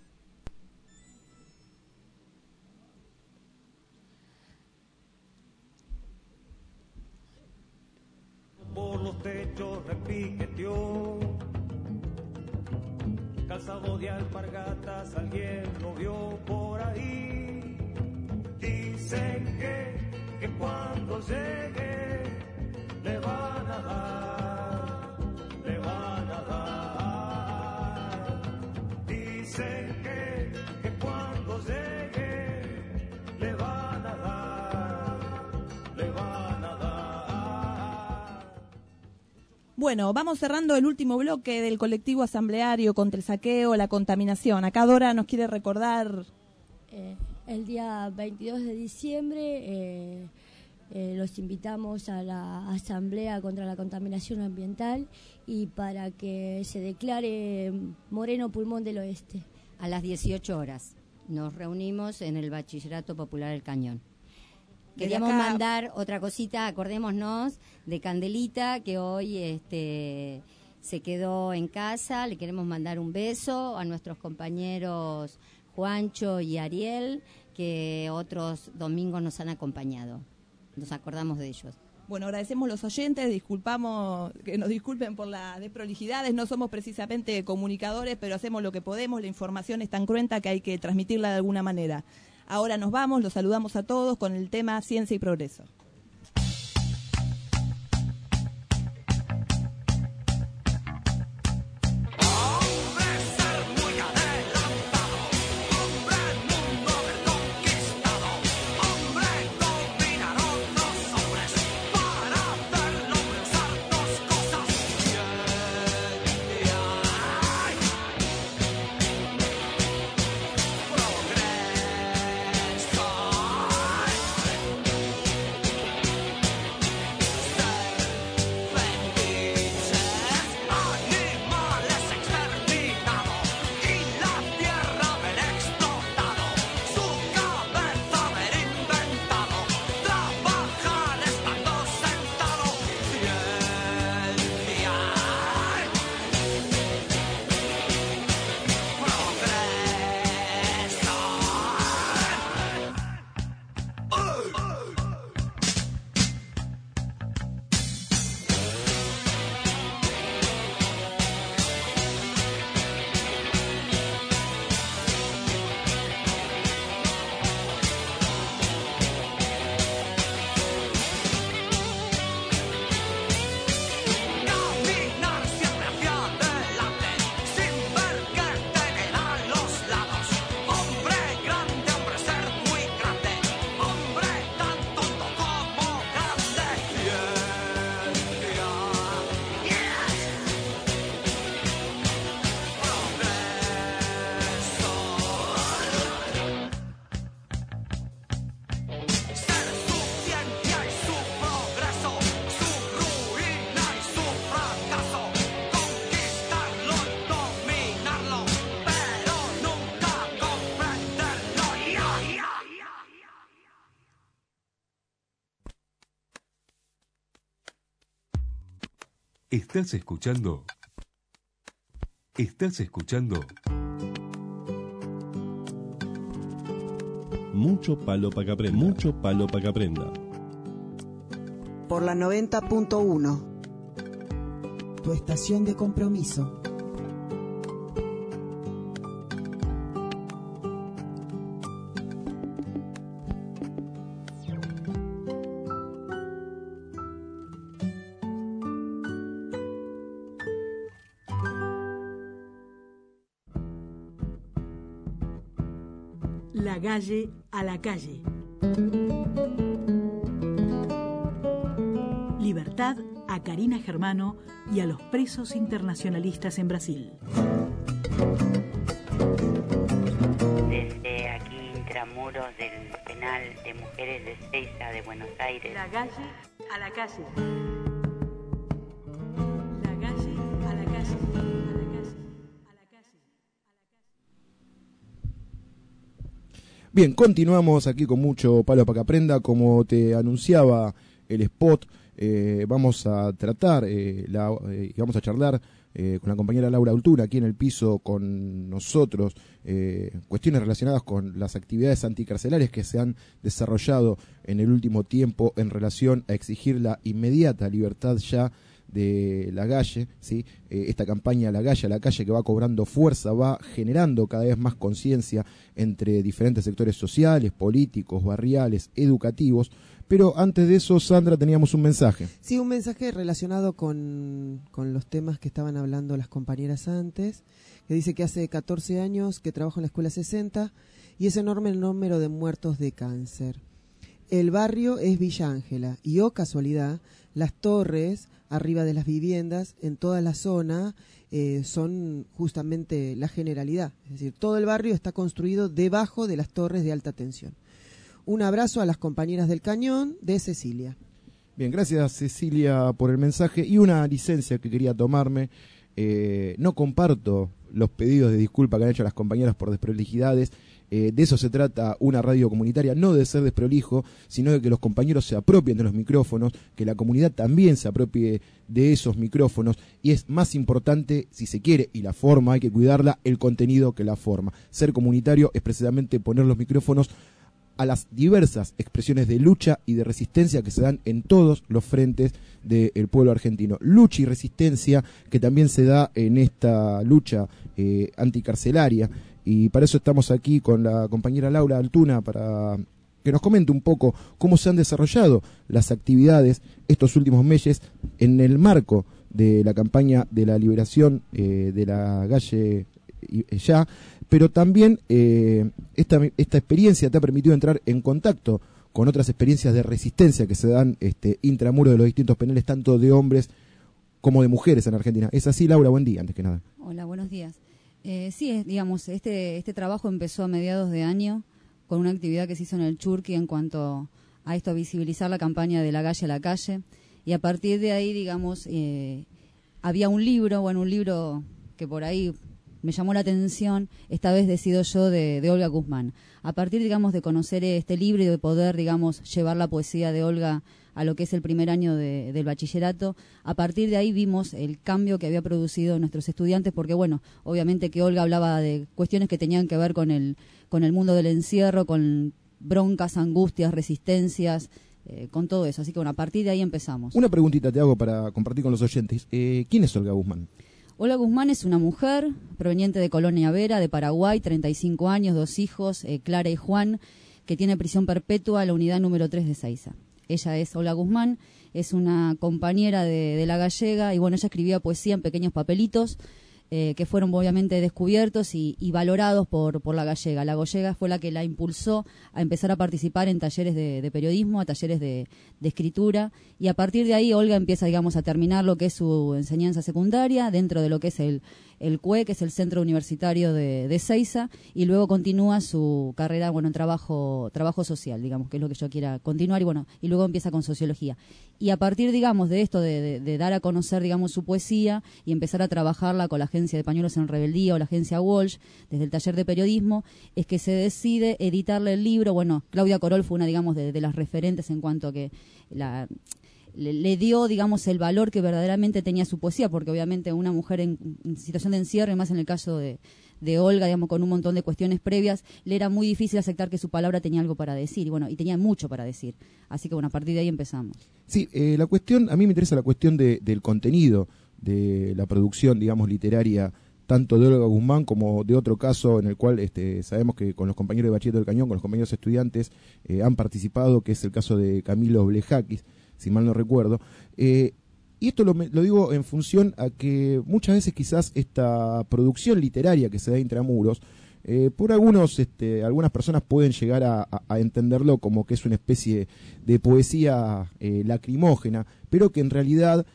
Por los techos repiqueteó, calzado de alpargatas alguien lo vio por ahí. Dicen que, que cuando llegue le van a dar, le van a dar. Dicen que, que cuando llegue le van a dar, le van a dar. Bueno, vamos cerrando el último bloque del colectivo asambleario contra el saqueo, la contaminación. Acá Dora nos quiere recordar... Eh, el día veintidós de diciembre eh, eh, los invitamos a la Asamblea contra la Contaminación Ambiental y para que se declare Moreno Pulmón del Oeste. A las dieciocho horas nos reunimos en el Bachillerato Popular El Cañón. Queríamos acá... mandar otra cosita, acordémonos, de Candelita, que hoy este, se quedó en casa. Le queremos mandar un beso a nuestros compañeros Juancho y Ariel, que otros domingos nos han acompañado. Nos acordamos de ellos. Bueno, agradecemos a los oyentes, disculpamos, que nos disculpen por las desprolijidades, no somos precisamente comunicadores, pero hacemos lo que podemos, la información es tan cruenta que hay que transmitirla de alguna manera. Ahora nos vamos, los saludamos a todos con el tema Ciencia y Progreso. Estás escuchando. Estás escuchando. Mucho palo para que aprenda. Mucho palo para que aprenda. Por la noventa punto uno. Tu estación de compromiso. La Galle a la calle. Libertad a Karina Germano y a los presos internacionalistas en Brasil. Nacional de Mujeres de Ezeiza de Buenos Aires. La calle a la calle. La calle a la calle. A la calle. A la calle. Bien, continuamos aquí con mucho palo para que aprenda. Como te anunciaba el spot, eh, vamos a tratar eh, la, eh, y vamos a charlar eh, con la compañera Laura Altuna aquí en el piso con nosotros, eh, cuestiones relacionadas con las actividades anticarcelarias que se han desarrollado en el último tiempo en relación a exigir la inmediata libertad ya de Lagalle, ¿sí? Eh, esta campaña Lagalle a la calle que va cobrando fuerza, va generando cada vez más conciencia entre diferentes sectores sociales, políticos, barriales, educativos. Pero antes de eso, Sandra, teníamos un mensaje. Sí, un mensaje relacionado con, con los temas que estaban hablando las compañeras antes, que dice que hace catorce años que trabajo en la Escuela sesenta y es enorme el número de muertos de cáncer. El barrio es Villa Ángela y, oh casualidad, las torres arriba de las viviendas en toda la zona eh, son justamente la generalidad. Es decir, todo el barrio está construido debajo de las torres de alta tensión. Un abrazo a las compañeras del Cañón de Cecilia. Bien, gracias Cecilia por el mensaje y una licencia que quería tomarme. Eh, no comparto los pedidos de disculpa que han hecho las compañeras por desprolijidades. Eh, de eso se trata una radio comunitaria, no de ser desprolijo, sino de que los compañeros se apropien de los micrófonos, que la comunidad también se apropie de esos micrófonos, y es más importante, si se quiere, y la forma hay que cuidarla, el contenido que la forma. Ser comunitario es precisamente poner los micrófonos a las diversas expresiones de lucha y de resistencia que se dan en todos los frentes del pueblo argentino. Lucha y resistencia que también se da en esta lucha eh, anticarcelaria, y para eso estamos aquí con la compañera Laura Altuna para que nos comente un poco cómo se han desarrollado las actividades estos últimos meses en el marco de la campaña de la liberación eh, de Lagalle ya, pero también eh, esta, esta experiencia te ha permitido entrar en contacto con otras experiencias de resistencia que se dan este, intramuros de los distintos penales, tanto de hombres como de mujeres en Argentina. ¿Es así, Laura? Buen día, antes que nada. Hola, buenos días. Eh, sí, es, digamos, este, este trabajo empezó a mediados de año con una actividad que se hizo en el Churqui en cuanto a esto, a visibilizar la campaña de Lagalle a la calle, y a partir de ahí, digamos, eh, había un libro, bueno, un libro que por ahí me llamó la atención, esta vez decido yo, de, de Olga Guzmán. A partir, digamos, de conocer este libro y de poder, digamos, llevar la poesía de Olga a lo que es el primer año de, del bachillerato, a partir de ahí vimos el cambio que había producido en nuestros estudiantes, porque, bueno, obviamente que Olga hablaba de cuestiones que tenían que ver con el, con el mundo del encierro, con broncas, angustias, resistencias, eh, con todo eso. Así que, bueno, a partir de ahí empezamos. Una preguntita te hago para compartir con los oyentes. Eh, ¿Quién es Olga Guzmán? Olga Guzmán es una mujer proveniente de Colonia Vera, de Paraguay, treinta y cinco años, dos hijos, eh, Clara y Juan, que tiene prisión perpetua en la unidad número tres de Ezeiza. Ella es Olga Guzmán, es una compañera de, de La Gallega, y bueno, ella escribía poesía en pequeños papelitos eh, que fueron obviamente descubiertos y, y valorados por, por La Gallega. La Gallega fue la que la impulsó a empezar a participar en talleres de, de periodismo, a talleres de, de escritura, y a partir de ahí Olga empieza, digamos, a terminar lo que es su enseñanza secundaria dentro de lo que es el, el C U E, que es el Centro Universitario de, de Ezeiza, y luego continúa su carrera, bueno, en trabajo, trabajo social, digamos, que es lo que yo quiera continuar, y bueno, y luego empieza con sociología. Y a partir, digamos, de esto, de, de, de dar a conocer, digamos, su poesía y empezar a trabajarla con la Agencia de Pañuelos en Rebeldía o la Agencia Walsh, desde el taller de periodismo, es que se decide editarle el libro. Bueno, Claudia Corol fue una, digamos, de, de las referentes en cuanto a que la... Le, le dio, digamos, el valor que verdaderamente tenía su poesía, porque obviamente una mujer en, en situación de encierro, y más en el caso de, de Olga, digamos, con un montón de cuestiones previas, le era muy difícil aceptar que su palabra tenía algo para decir, y bueno, y tenía mucho para decir. Así que bueno, a partir de ahí empezamos. Sí, eh, la cuestión, a mí me interesa la cuestión de, del contenido de la producción, digamos, literaria, tanto de Olga Guzmán como de otro caso en el cual este, sabemos que con los compañeros de Bachillerato del Cañón, con los compañeros estudiantes, eh, han participado, que es el caso de Camilo Blejakis, si mal no recuerdo, eh, y esto lo, lo digo en función a que muchas veces quizás esta producción literaria que se da intramuros, eh, por algunos, este, algunas personas pueden llegar a, a, a entenderlo como que es una especie de poesía eh, lacrimógena, pero que en realidad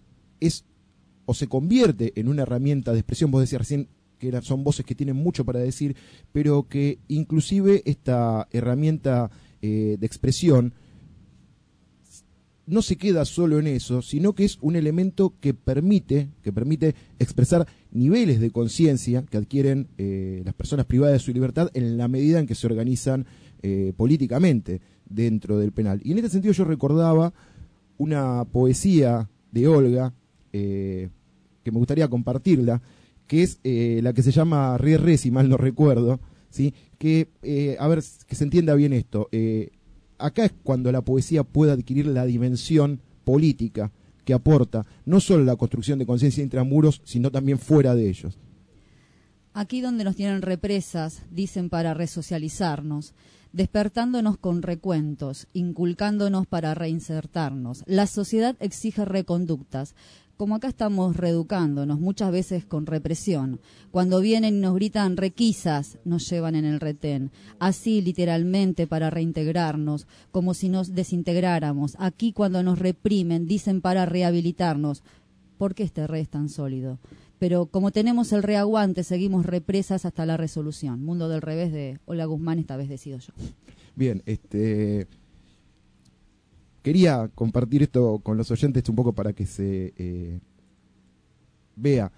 es o se convierte en una herramienta de expresión. Vos decías recién que eran, son voces que tienen mucho para decir, pero que inclusive esta herramienta eh, de expresión, no se queda solo en eso, sino que es un elemento que permite, que permite expresar niveles de conciencia que adquieren eh, las personas privadas de su libertad en la medida en que se organizan eh, políticamente dentro del penal. Y en este sentido yo recordaba una poesía de Olga, eh, que me gustaría compartirla, que es eh, la que se llama Re Re, si mal no recuerdo, ¿sí? Que, eh, a ver, que se entienda bien esto, eh, acá es cuando la poesía puede adquirir la dimensión política que aporta no solo la construcción de conciencia intramuros, sino también fuera de ellos. Aquí donde nos tienen represas, dicen para resocializarnos, despertándonos con recuentos, inculcándonos para reinsertarnos. La sociedad exige reconductas. Como acá estamos reeducándonos, muchas veces con represión. Cuando vienen y nos gritan requisas, nos llevan en el retén. Así, literalmente, para reintegrarnos, como si nos desintegráramos. Aquí, cuando nos reprimen, dicen para rehabilitarnos. ¿Por qué este re es tan sólido? Pero como tenemos el reaguante, seguimos represas hasta la resolución. Mundo del revés de Olga Guzmán, esta vez decido yo. Bien, este... quería compartir esto con los oyentes un poco para que se eh, vea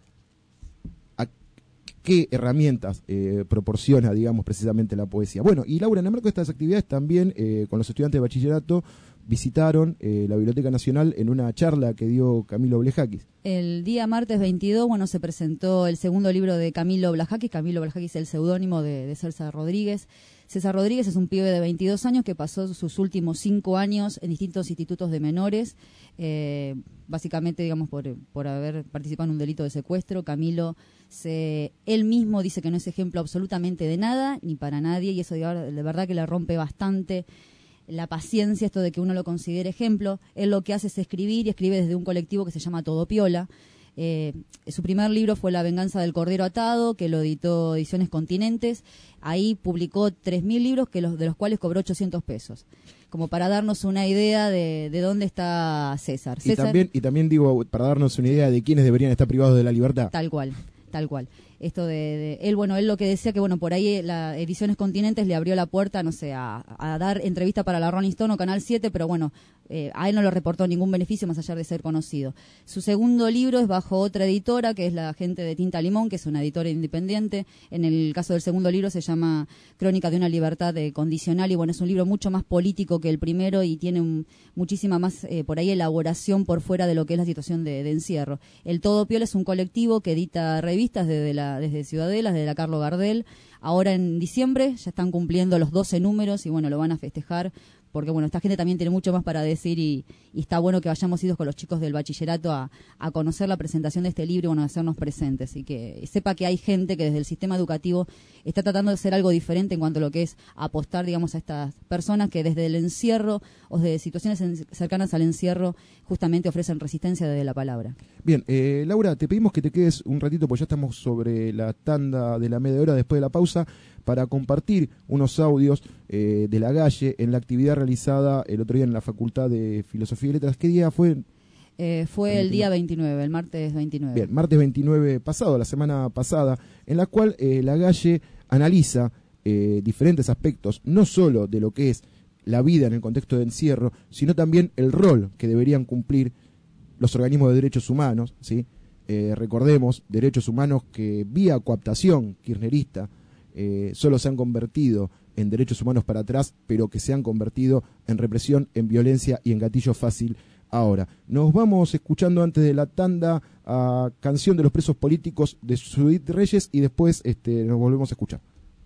a qué herramientas eh, proporciona, digamos, precisamente la poesía. Bueno, y Laura, en el marco de estas actividades también eh, con los estudiantes de bachillerato visitaron eh, la Biblioteca Nacional en una charla que dio Camilo Blejakis. El día martes veintidós, bueno, se presentó el segundo libro de Camilo Blejakis. Camilo Blejakis es el seudónimo de, de César Rodríguez. César Rodríguez es un pibe de veintidós años que pasó sus últimos cinco años en distintos institutos de menores, eh, básicamente, digamos, por, por haber participado en un delito de secuestro. Camilo, se, él mismo dice que no es ejemplo absolutamente de nada, ni para nadie, y eso de, de verdad que le rompe bastante la paciencia, esto de que uno lo considere ejemplo. Él lo que hace es escribir, y escribe desde un colectivo que se llama Todo Piola. Eh, su primer libro fue La venganza del cordero atado, que lo editó Ediciones Continentes. Ahí publicó tres mil libros, que los, de los cuales cobró ochocientos pesos. Como para darnos una idea de, de dónde está César. Y, César también, y también digo, para darnos una idea de quiénes deberían estar privados de la libertad. Tal cual, tal cual. Esto de, de él, bueno, él lo que decía que, bueno, por ahí la Ediciones Continentes le abrió la puerta, no sé, a, a dar entrevista para la Rolling Stone o Canal siete, pero bueno, eh, a él no le reportó ningún beneficio más allá de ser conocido. Su segundo libro es bajo otra editora, que es la gente de Tinta Limón, que es una editora independiente. En el caso del segundo libro se llama Crónica de una libertad eh, condicional, y bueno, es un libro mucho más político que el primero y tiene un, muchísima más, eh, por ahí, elaboración por fuera de lo que es la situación de, de encierro. El Todo Piola es un colectivo que edita revistas desde la desde Ciudadela, desde la Carlos Gardel. Ahora en diciembre ya están cumpliendo los doce números y bueno, lo van a festejar porque bueno, esta gente también tiene mucho más para decir y, y está bueno que vayamos idos con los chicos del bachillerato a, a conocer la presentación de este libro y bueno, a hacernos presentes y que sepa que hay gente que desde el sistema educativo está tratando de hacer algo diferente en cuanto a lo que es apostar, digamos, a estas personas que desde el encierro o desde situaciones en, cercanas al encierro justamente ofrecen resistencia desde la palabra. Bien, eh, Laura, te pedimos que te quedes un ratito porque ya estamos sobre la tanda de la media hora después de la pausa para compartir unos audios eh, de la Galle en la actividad realizada el otro día en la Facultad de Filosofía y Letras. ¿Qué día fue? Eh, fue veintinueve. El día veintinueve, el martes veintinueve. Bien, martes veintinueve pasado, la semana pasada, en la cual eh, la Galle analiza eh, diferentes aspectos, no solo de lo que es la vida en el contexto de encierro, sino también el rol que deberían cumplir los organismos de derechos humanos, ¿sí? Eh, recordemos, derechos humanos que vía cooptación kirchnerista eh, solo se han convertido en derechos humanos para atrás, pero que se han convertido en represión, en violencia y en gatillo fácil ahora. Nos vamos escuchando antes de la tanda a Canción de los Presos Políticos de Judith Reyes y después este, nos volvemos a escuchar.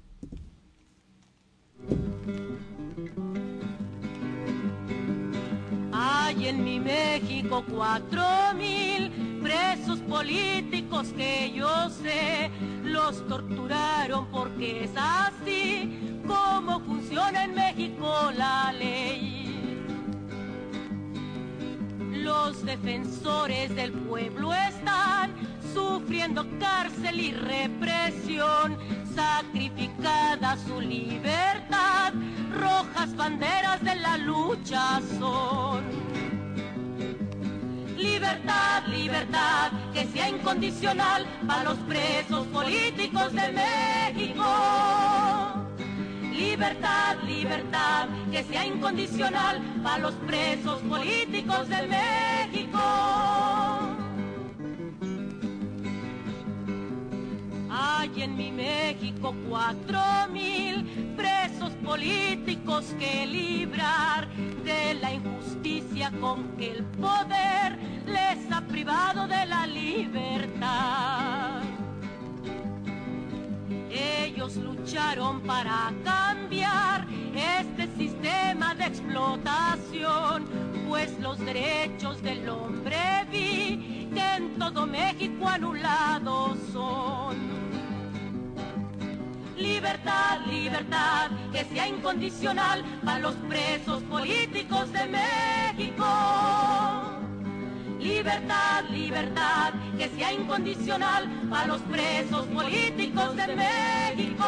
Hay en mi México cuatro mil presos políticos que yo sé, los torturaron porque es así como funciona en México la ley. Los defensores del pueblo están sufriendo cárcel y represión, sacrificada su libertad, rojas banderas de la lucha son. Libertad, libertad, que sea incondicional para los presos políticos de México. Libertad, libertad, que sea incondicional para los presos políticos de México. Hay en mi México cuatro mil presos políticos que librar de la injusticia con que el poder les ha privado de la libertad. Ellos lucharon para cambiar este sistema de explotación, pues los derechos del hombre vi que en todo México anulados son. Libertad, libertad, que sea incondicional para los presos políticos de México. Libertad, libertad, que sea incondicional para los presos políticos de México.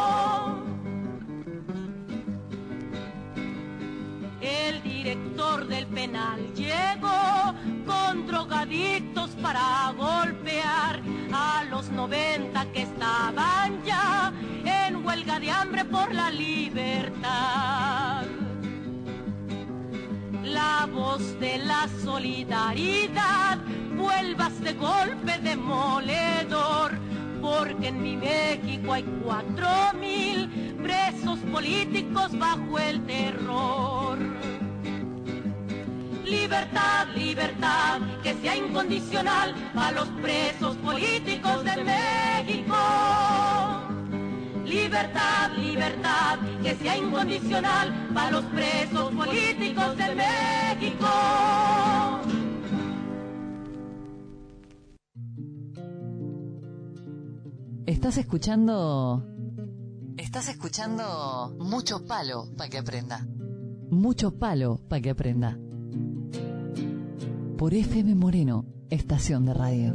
El director del penal llegó con drogadictos para golpear a los noventa que estaban ya en huelga de hambre por la libertad. La voz de la solidaridad vuelva este golpe demoledor, porque en mi México hay cuatro mil presos políticos bajo el terror. Libertad, libertad, que sea incondicional para los presos políticos de México. Libertad, libertad, que sea incondicional para los presos políticos de México. Estás escuchando... Estás escuchando Mucho Palo para que aprenda. Mucho Palo para que aprenda. Por F M Moreno, estación de radio.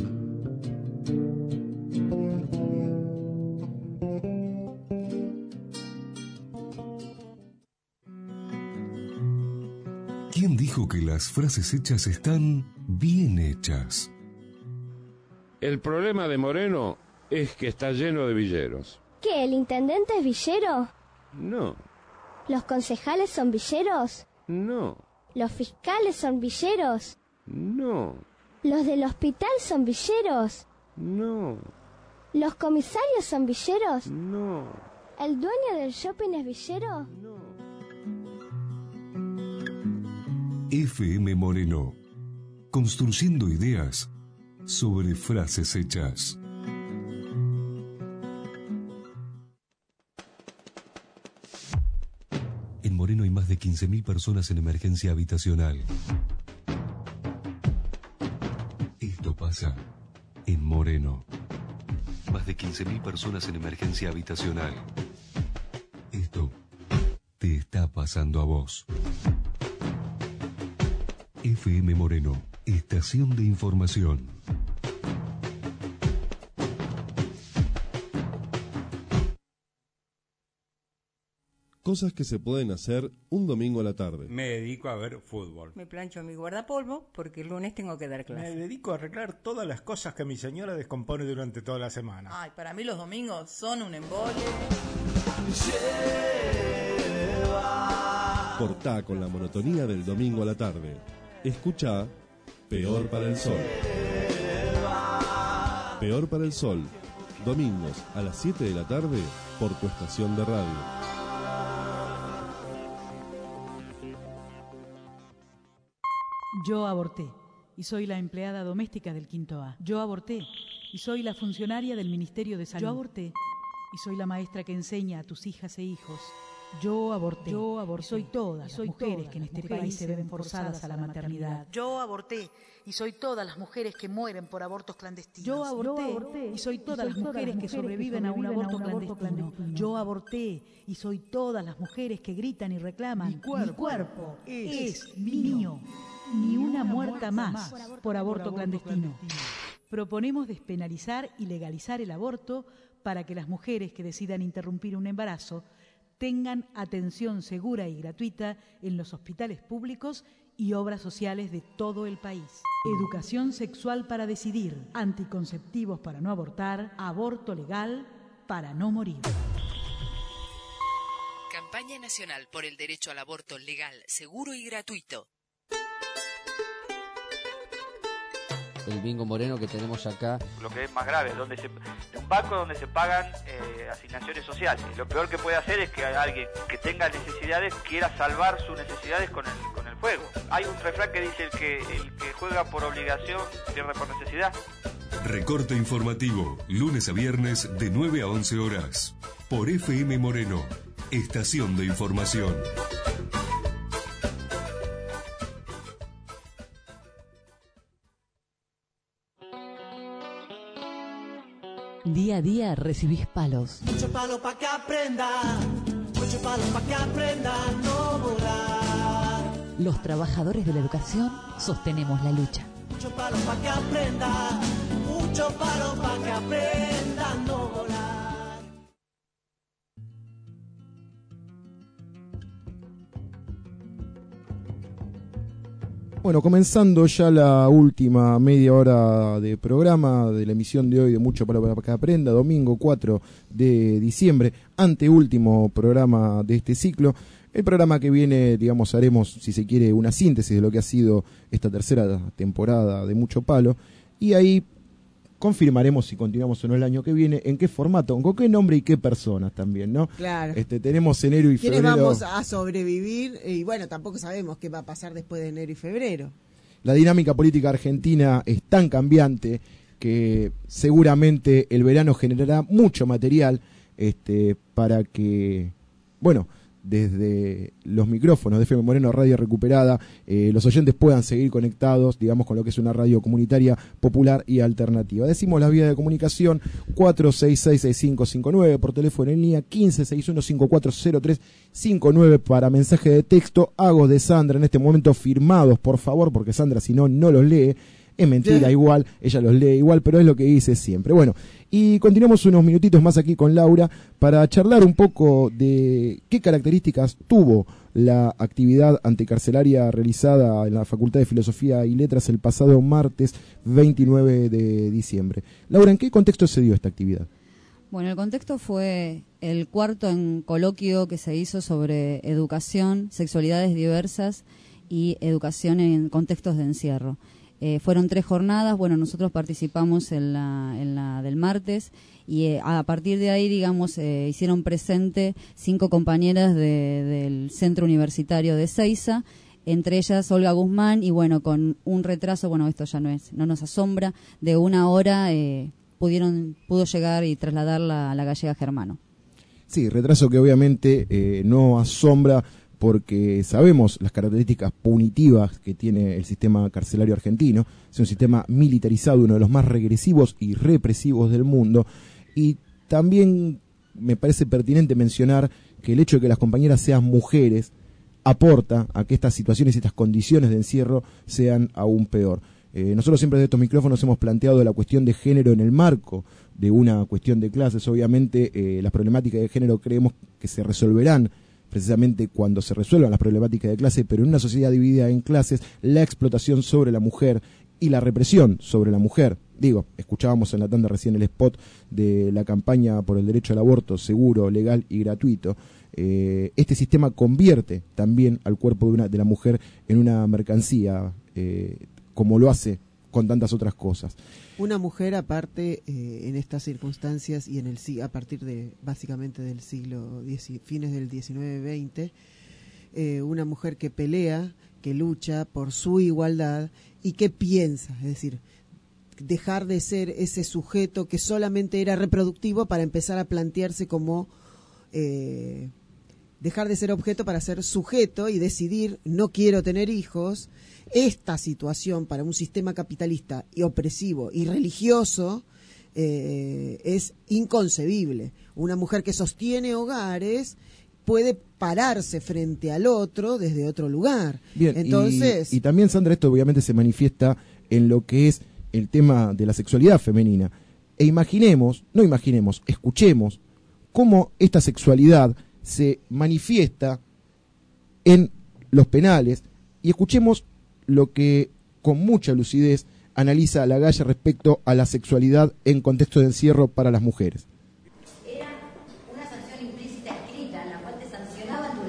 ¿Quién dijo que las frases hechas están bien hechas? El problema de Moreno es que está lleno de villeros. ¿Qué, el intendente es villero? No, ¿Los concejales son villeros? no, ¿Los fiscales son villeros? no, ¿Los del hospital son villeros? no, ¿Los comisarios son villeros? no. ¿El dueño del shopping es villero? F M Moreno, construyendo ideas sobre frases hechas. En Moreno hay más de quince mil personas en emergencia habitacional. Esto pasa en Moreno. Más de quince mil personas en emergencia habitacional. Esto te está pasando a vos. F M Moreno, estación de información. Cosas que se pueden hacer un domingo a la tarde. Me dedico a ver fútbol. Me plancho mi guardapolvo porque el lunes tengo que dar clase. Me dedico a arreglar todas las cosas que mi señora descompone durante toda la semana. Ay, para mí los domingos son un embole. Cortá con la monotonía del domingo a la tarde. Escuchá Peor para el Sol. Peor para el Sol. Domingos a las siete de la tarde por tu estación de radio. Yo aborté y soy la empleada doméstica del Quinto A. Yo aborté y soy la funcionaria del Ministerio de Salud. Yo aborté y soy la maestra que enseña a tus hijas e hijos. Yo aborté. Yo aborté. Y soy todas las soy mujeres todas que en este país se ven forzadas a la maternidad. Yo aborté y soy todas las mujeres que mueren por abortos clandestinos. Yo aborté, Yo aborté y soy todas las mujeres que sobreviven a un aborto clandestino. Yo aborté y soy todas las mujeres que gritan y reclaman. Mi cuerpo, Mi cuerpo es, es mío. Ni una muerta más por aborto clandestino. Proponemos despenalizar y legalizar el aborto para que las mujeres que decidan interrumpir un embarazo tengan atención segura y gratuita en los hospitales públicos y obras sociales de todo el país. Educación sexual para decidir, anticonceptivos para no abortar, aborto legal para no morir. Campaña Nacional por el Derecho al Aborto Legal, Seguro y Gratuito. El bingo moreno que tenemos acá. Lo que es más grave, donde se, un banco donde se pagan eh, asignaciones sociales. Lo peor que puede hacer es que alguien que tenga necesidades quiera salvar sus necesidades con el, con el juego. Hay un refrán que dice el que, el que juega por obligación pierde por necesidad. Recorte informativo, lunes a viernes de nueve a once horas. Por F M Moreno, estación de información. Día a día recibís palos. Mucho palo pa' que aprenda, mucho palo pa' que aprenda a no volar. Los trabajadores de la educación sostenemos la lucha. Mucho palo pa' que aprenda, mucho palo pa' que aprenda a no volar. Bueno, comenzando ya la última media hora de programa de la emisión de hoy de Mucho Palo para que Aprenda, domingo cuatro de diciembre, anteúltimo programa de este ciclo. El programa que viene, digamos, haremos, si se quiere, una síntesis de lo que ha sido esta tercera temporada de Mucho Palo, y ahí confirmaremos si continuamos o no el año que viene, en qué formato, con qué nombre y qué personas también, ¿no? Claro. Este, tenemos enero y ¿Quiénes febrero. vamos a sobrevivir? Y bueno, tampoco sabemos qué va a pasar después de enero y febrero. La dinámica política argentina es tan cambiante que seguramente el verano generará mucho material este, para que, bueno, desde los micrófonos de F M Moreno Radio Recuperada, eh, los oyentes puedan seguir conectados, digamos, con lo que es una radio comunitaria, popular y alternativa. Decimos las vías de comunicación: cuatro seis seis, seis cinco cinco nueve, por teléfono en línea quince sesenta y uno cincuenta y cuatro cero tres cincuenta y nueve para mensaje de texto. Hagos de Sandra en este momento firmados, por favor, porque Sandra si no, no los lee. Es mentira, igual, ella los lee igual, pero es lo que dice siempre. Bueno, y continuamos unos minutitos más aquí con Laura para charlar un poco de qué características tuvo la actividad anticarcelaria realizada en la Facultad de Filosofía y Letras el pasado martes veintinueve de diciembre. Laura, ¿en qué contexto se dio esta actividad? Bueno, el contexto fue el cuarto en coloquio que se hizo sobre educación, sexualidades diversas y educación en contextos de encierro. Eh, fueron tres jornadas, bueno, nosotros participamos en la, en la del martes y eh, a partir de ahí, digamos, eh, hicieron presente cinco compañeras de, del Centro Universitario de Ezeiza, entre ellas Olga Guzmán, y bueno, con un retraso, bueno, esto ya no es, no nos asombra, de una hora eh, pudieron, pudo llegar y trasladarla a la Gallega Germano. Sí, retraso que obviamente eh, no asombra, porque sabemos las características punitivas que tiene el sistema carcelario argentino. Es un sistema militarizado, uno de los más regresivos y represivos del mundo. Y también me parece pertinente mencionar que el hecho de que las compañeras sean mujeres aporta a que estas situaciones y estas condiciones de encierro sean aún peor. Eh, nosotros siempre desde estos micrófonos hemos planteado la cuestión de género en el marco de una cuestión de clases. Obviamente eh, las problemáticas de género creemos que se resolverán precisamente cuando se resuelvan las problemáticas de clase, pero en una sociedad dividida en clases, la explotación sobre la mujer y la represión sobre la mujer. Digo, escuchábamos en la tanda recién el spot de la campaña por el derecho al aborto seguro, legal y gratuito. Eh, este sistema convierte también al cuerpo de, una, de la mujer en una mercancía, eh, como lo hace con tantas otras cosas. Una mujer aparte eh, en estas circunstancias y en el a partir de básicamente del siglo diez, fines del diecinueve veinte, eh, una mujer que pelea, que lucha por su igualdad y que piensa, es decir, dejar de ser ese sujeto que solamente era reproductivo para empezar a plantearse como eh, dejar de ser objeto para ser sujeto y decidir no quiero tener hijos. Esta situación para un sistema capitalista y opresivo y religioso eh, es inconcebible. Una mujer que sostiene hogares puede pararse frente al otro desde otro lugar. Bien, entonces y, y también, Sandra, esto obviamente se manifiesta en lo que es el tema de la sexualidad femenina. E imaginemos, no imaginemos, escuchemos cómo esta sexualidad se manifiesta en los penales y escuchemos lo que con mucha lucidez analiza Lagalla respecto a la sexualidad en contexto de encierro para las mujeres. Era una sanción implícita escrita en la cual te sancionaban tu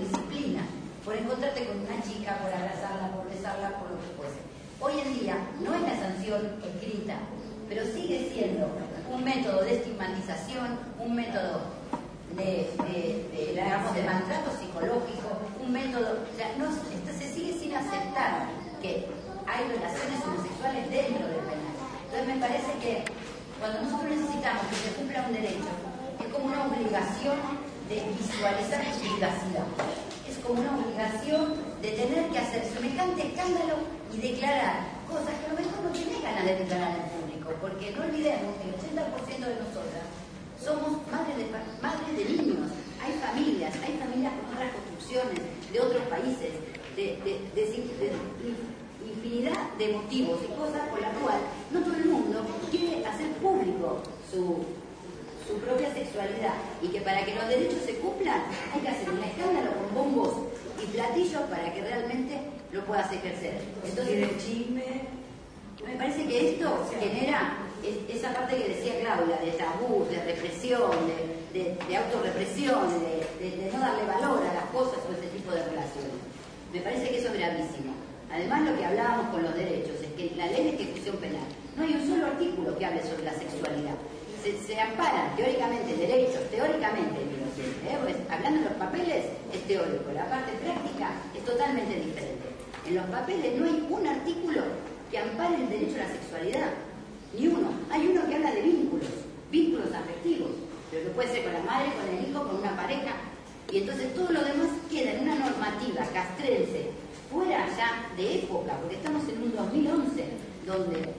método de estigmatización, un método de, de, de, digamos, de maltrato psicológico, un método, o sea, no, esto se sigue sin aceptar que hay relaciones homosexuales dentro del penal. Entonces me parece que cuando nosotros necesitamos que se cumpla un derecho, es como una obligación de visualizar su privacidad. Es como una obligación de tener que hacer semejante escándalo y declarar cosas que a lo mejor no tenés ganas de declarar en público, porque no olvidemos que el ochenta por ciento de nosotras somos madres de, madres de niños, hay familias, hay familias con otras construcciones, de otros países, de, de, de, de, de infinidad de motivos y cosas por las cuales no todo el mundo quiere hacer público su, su propia sexualidad, y que para que los derechos se cumplan hay que hacer un escándalo con bombos y platillos para que realmente lo puedas ejercer. Entonces, el chisme, me parece que esto genera es, esa parte que decía Claudia, de tabú, de represión, de, de, de autorrepresión, de, de, de no darle valor a las cosas o ese tipo de relaciones. Me parece que eso es gravísimo. Además, lo que hablábamos con los derechos es que en la ley de ejecución penal no hay un solo artículo que hable sobre la sexualidad. Se, se amparan teóricamente derechos, teóricamente, ¿eh? Pues, hablando en los papeles es teórico, la parte práctica es totalmente diferente. En los papeles no hay un artículo que ampare el derecho a la sexualidad, ni uno. Hay uno que habla de vínculos, vínculos afectivos, pero que puede ser con la madre, con el hijo, con una pareja, y entonces todo lo demás queda en una normativa castrense, fuera ya de época, porque estamos en un dos mil once, donde...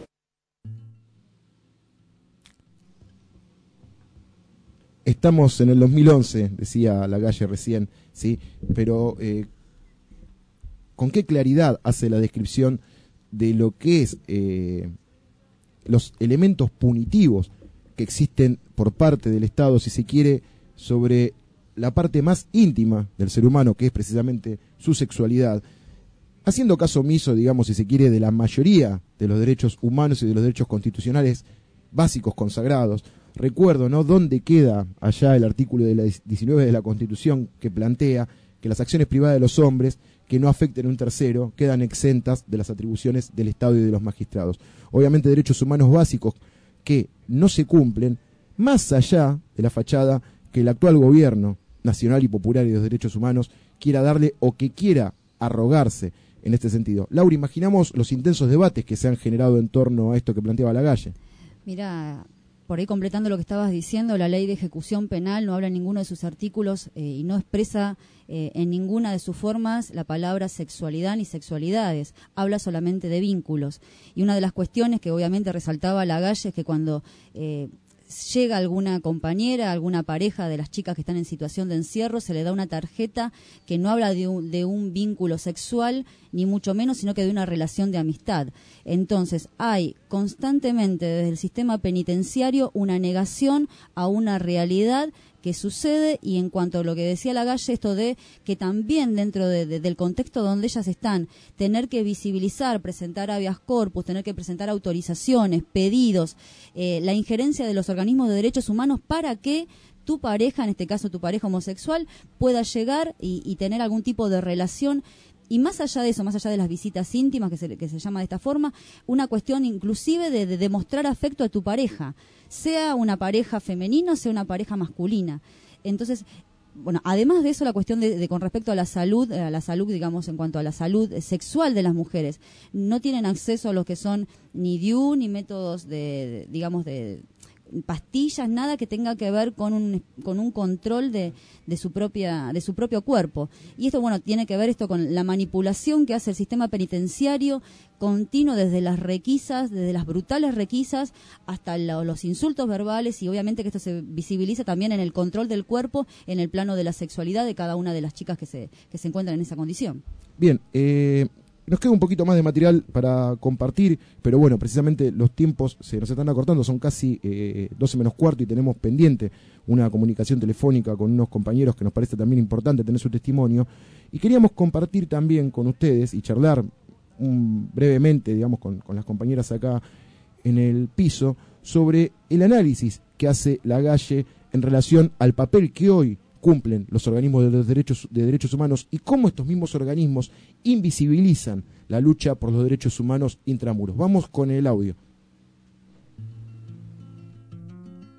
Estamos en el dos mil once, decía Lagalle recién, ¿sí? Pero eh, ¿con qué claridad hace la descripción de lo que es eh, los elementos punitivos que existen por parte del Estado, si se quiere, sobre la parte más íntima del ser humano, que es precisamente su sexualidad, haciendo caso omiso, digamos, si se quiere, de la mayoría de los derechos humanos y de los derechos constitucionales básicos consagrados? Recuerdo, ¿no?, dónde queda allá el artículo de la diecinueve de la Constitución que plantea que las acciones privadas de los hombres que no afecten a un tercero quedan exentas de las atribuciones del Estado y de los magistrados. Obviamente derechos humanos básicos que no se cumplen, más allá de la fachada que el actual gobierno nacional y popular y de los derechos humanos quiera darle o que quiera arrogarse en este sentido. Laura, imaginamos los intensos debates que se han generado en torno a esto que planteaba Lagalle. Mira, por ahí completando lo que estabas diciendo, la ley de ejecución penal no habla en ninguno de sus artículos eh, y no expresa eh, en ninguna de sus formas la palabra sexualidad ni sexualidades, habla solamente de vínculos. Y una de las cuestiones que obviamente resaltaba Lagalle es que cuando eh, llega alguna compañera, alguna pareja de las chicas que están en situación de encierro, se le da una tarjeta que no habla de un, de un vínculo sexual, ni mucho menos, sino que de una relación de amistad. Entonces, hay constantemente desde el sistema penitenciario una negación a una realidad que sucede, y en cuanto a lo que decía Lagalle, esto de que también dentro de, de, del contexto donde ellas están, tener que visibilizar, presentar habeas corpus, tener que presentar autorizaciones, pedidos, eh, la injerencia de los organismos de derechos humanos para que tu pareja, en este caso tu pareja homosexual, pueda llegar y, y tener algún tipo de relación. Y más allá de eso, más allá de las visitas íntimas, que se, que se llama de esta forma, una cuestión inclusive de, de demostrar afecto a tu pareja, sea una pareja femenina o sea una pareja masculina. Entonces, bueno, además de eso, la cuestión de, de con respecto a la salud, a la salud, digamos, en cuanto a la salud sexual de las mujeres, no tienen acceso a lo que son ni D I U, ni métodos de, de digamos, de pastillas, nada que tenga que ver con un con un control de, de su propia de su propio cuerpo. Y esto, bueno, tiene que ver esto con la manipulación que hace el sistema penitenciario continuo, desde las requisas, desde las brutales requisas hasta lo, los insultos verbales, y obviamente que esto se visibiliza también en el control del cuerpo, en el plano de la sexualidad de cada una de las chicas que se que se encuentran en esa condición. Bien, eh nos queda un poquito más de material para compartir, pero bueno, precisamente los tiempos se nos están acortando, son casi eh, doce menos cuarto y tenemos pendiente una comunicación telefónica con unos compañeros que nos parece también importante tener su testimonio, y queríamos compartir también con ustedes y charlar um, brevemente, digamos, con, con las compañeras acá en el piso, sobre el análisis que hace Lagalle en relación al papel que hoy cumplen los organismos de los derechos de derechos humanos y cómo estos mismos organismos invisibilizan la lucha por los derechos humanos intramuros. Vamos con el audio.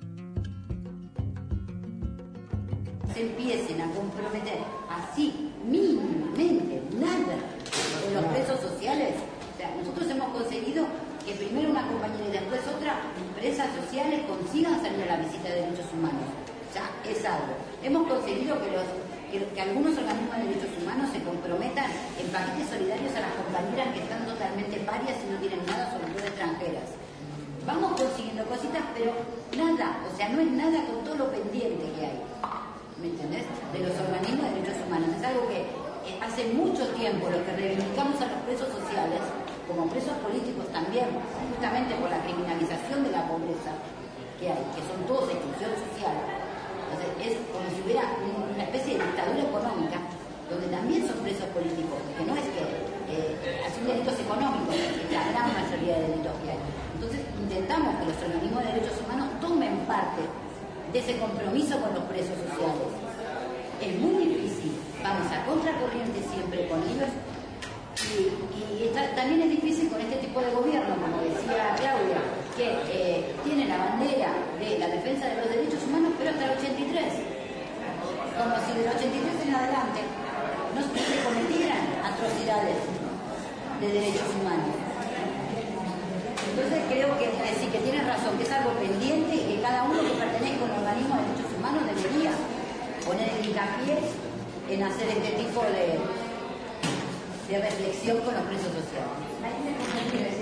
se empiecen a comprometer así mínimamente nada con los presos sociales, o sea, nosotros hemos conseguido que primero una compañera y después otra empresas sociales consigan salir a la visita de derechos humanos. Ya es algo. Hemos conseguido que los que, que algunos organismos de derechos humanos se comprometan en paquetes solidarios a las compañeras que están totalmente parias y no tienen nada, sobre todo extranjeras. Vamos consiguiendo cositas, pero nada, o sea, no es nada con todo lo pendiente que hay, ¿me entendés? De los organismos de derechos humanos. Es algo que eh, hace mucho tiempo los que reivindicamos a los presos sociales, como presos políticos también, justamente por la criminalización de la pobreza que hay, que son todos de exclusión social. Entonces es como si hubiera una especie de dictadura económica, donde también son presos políticos, que no es que eh, hacen delitos económicos, es la gran mayoría de delitos que hay. Entonces intentamos que los organismos de derechos humanos tomen parte de ese compromiso con los presos sociales. Es muy difícil, vamos a contracorriente siempre con ellos, y, y está, también es difícil con este tipo de gobierno, como decía Claudia, que eh, tiene la bandera de la defensa de los derechos humanos, pero hasta el ochenta y tres, como si del ochenta y tres en adelante no se cometieran atrocidades de derechos humanos. Entonces creo que, que sí, que tienen razón, que es algo pendiente y que cada uno que pertenezca a un organismo de derechos humanos debería poner el hincapié en hacer este tipo de, de reflexión con los presos sociales.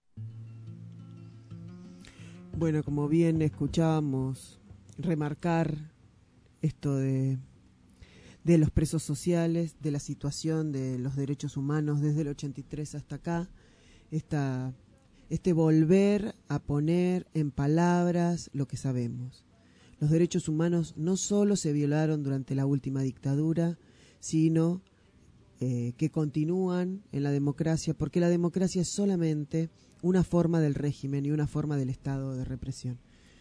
Bueno, como bien escuchábamos, remarcar esto de, de los presos sociales, de la situación de los derechos humanos desde el ochenta y tres hasta acá, esta, este volver a poner en palabras lo que sabemos. Los derechos humanos no solo se violaron durante la última dictadura, sino eh, que continúan en la democracia, porque la democracia es solamente una forma del régimen y una forma del estado de represión.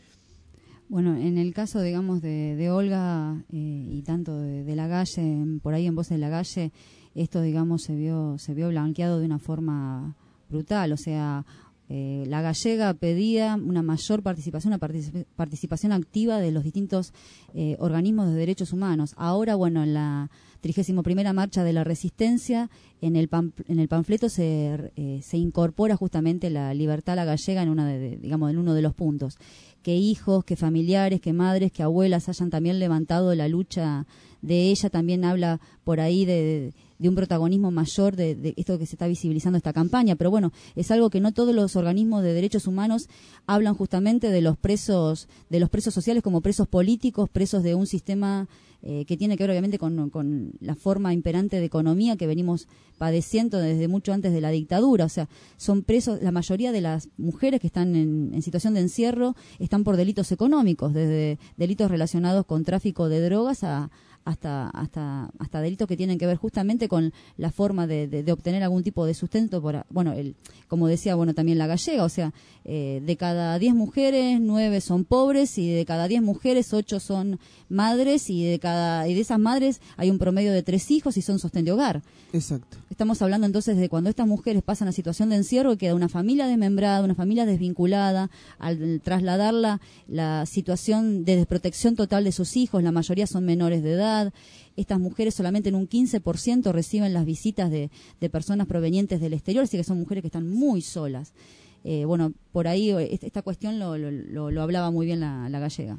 Bueno, en el caso, digamos, de, de Olga eh, y tanto de, de Lagalle, por ahí en Voces de Lagalle, esto, digamos, se vio se vio blanqueado de una forma brutal. O sea, eh, la gallega pedía una mayor participación, una particip- participación activa de los distintos eh, organismos de derechos humanos. Ahora, bueno, en la trigésima primera marcha de la Resistencia, en el pan, en el panfleto se eh, se incorpora justamente la libertad a la gallega en una de, de, digamos, en uno de los puntos. Que hijos, que familiares, que madres, que abuelas hayan también levantado la lucha de ella, también habla por ahí de, de, de un protagonismo mayor de, de esto que se está visibilizando esta campaña. Pero bueno, es algo que no todos los organismos de derechos humanos hablan justamente de los presos, de los presos sociales como presos políticos, presos de un sistema eh, que tiene que ver obviamente con, con la forma imperante de economía que venimos padeciendo desde mucho antes de la dictadura. O sea, son presos, la mayoría de las mujeres que están en, en situación de encierro están por delitos económicos, desde delitos relacionados con tráfico de drogas a hasta hasta hasta delitos que tienen que ver justamente con la forma de, de, de obtener algún tipo de sustento por, bueno, el, como decía, bueno, también la gallega, o sea, eh, de cada diez mujeres, nueve son pobres, y de cada diez mujeres, ocho son madres, y de cada y de esas madres hay un promedio de tres hijos y son sostén de hogar. Exacto. Estamos hablando entonces de cuando estas mujeres pasan a situación de encierro y queda una familia desmembrada, una familia desvinculada, al trasladarla la situación de desprotección total de sus hijos, la mayoría son menores de edad. Estas mujeres solamente en un quince por ciento reciben las visitas de, de personas provenientes del exterior, así que son mujeres que están muy solas. Eh, bueno, por ahí esta cuestión lo, lo, lo, lo hablaba muy bien la, la gallega.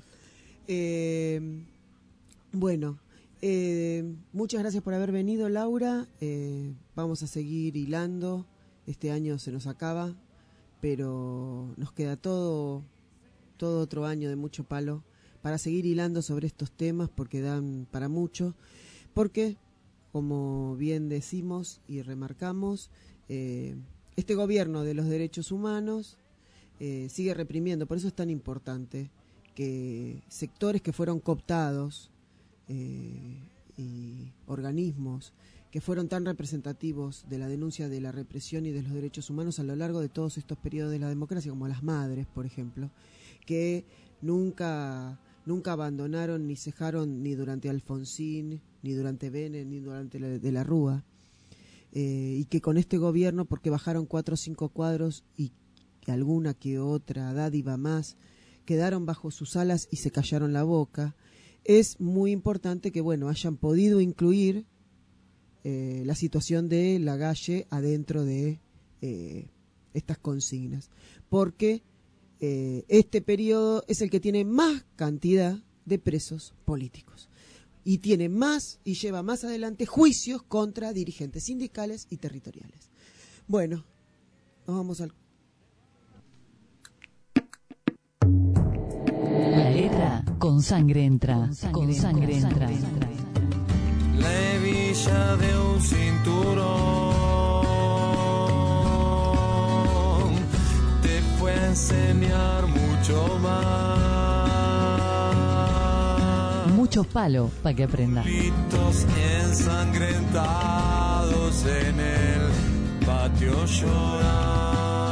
Eh, bueno, eh, muchas gracias por haber venido, Laura. Eh, vamos a seguir hilando. Este año se nos acaba, pero nos queda todo, todo otro año de mucho palo para seguir hilando sobre estos temas, porque dan para mucho, porque, como bien decimos y remarcamos, eh, este gobierno de los derechos humanos eh, sigue reprimiendo. Por eso es tan importante que sectores que fueron cooptados eh, y organismos que fueron tan representativos de la denuncia de la represión y de los derechos humanos a lo largo de todos estos periodos de la democracia, como las madres, por ejemplo, que nunca... nunca abandonaron ni cejaron ni durante Alfonsín, ni durante Bene, ni durante la, de la Rúa, eh, y que con este gobierno, porque bajaron cuatro o cinco cuadros y alguna que otra dádiva más, quedaron bajo sus alas y se callaron la boca, es muy importante que, bueno, hayan podido incluir eh, la situación de Lagalle adentro de eh, estas consignas, porque eh, este periodo es el que tiene más cantidad de presos políticos y tiene más y lleva más adelante juicios contra dirigentes sindicales y territoriales. Bueno, nos vamos al... La letra con sangre entra, con sangre, con sangre entra. entra. La hebilla de un cinturón te fue a enseñar mucho más. Mucho palo para que aprenda. Pitos ensangrentados en el patio lloran.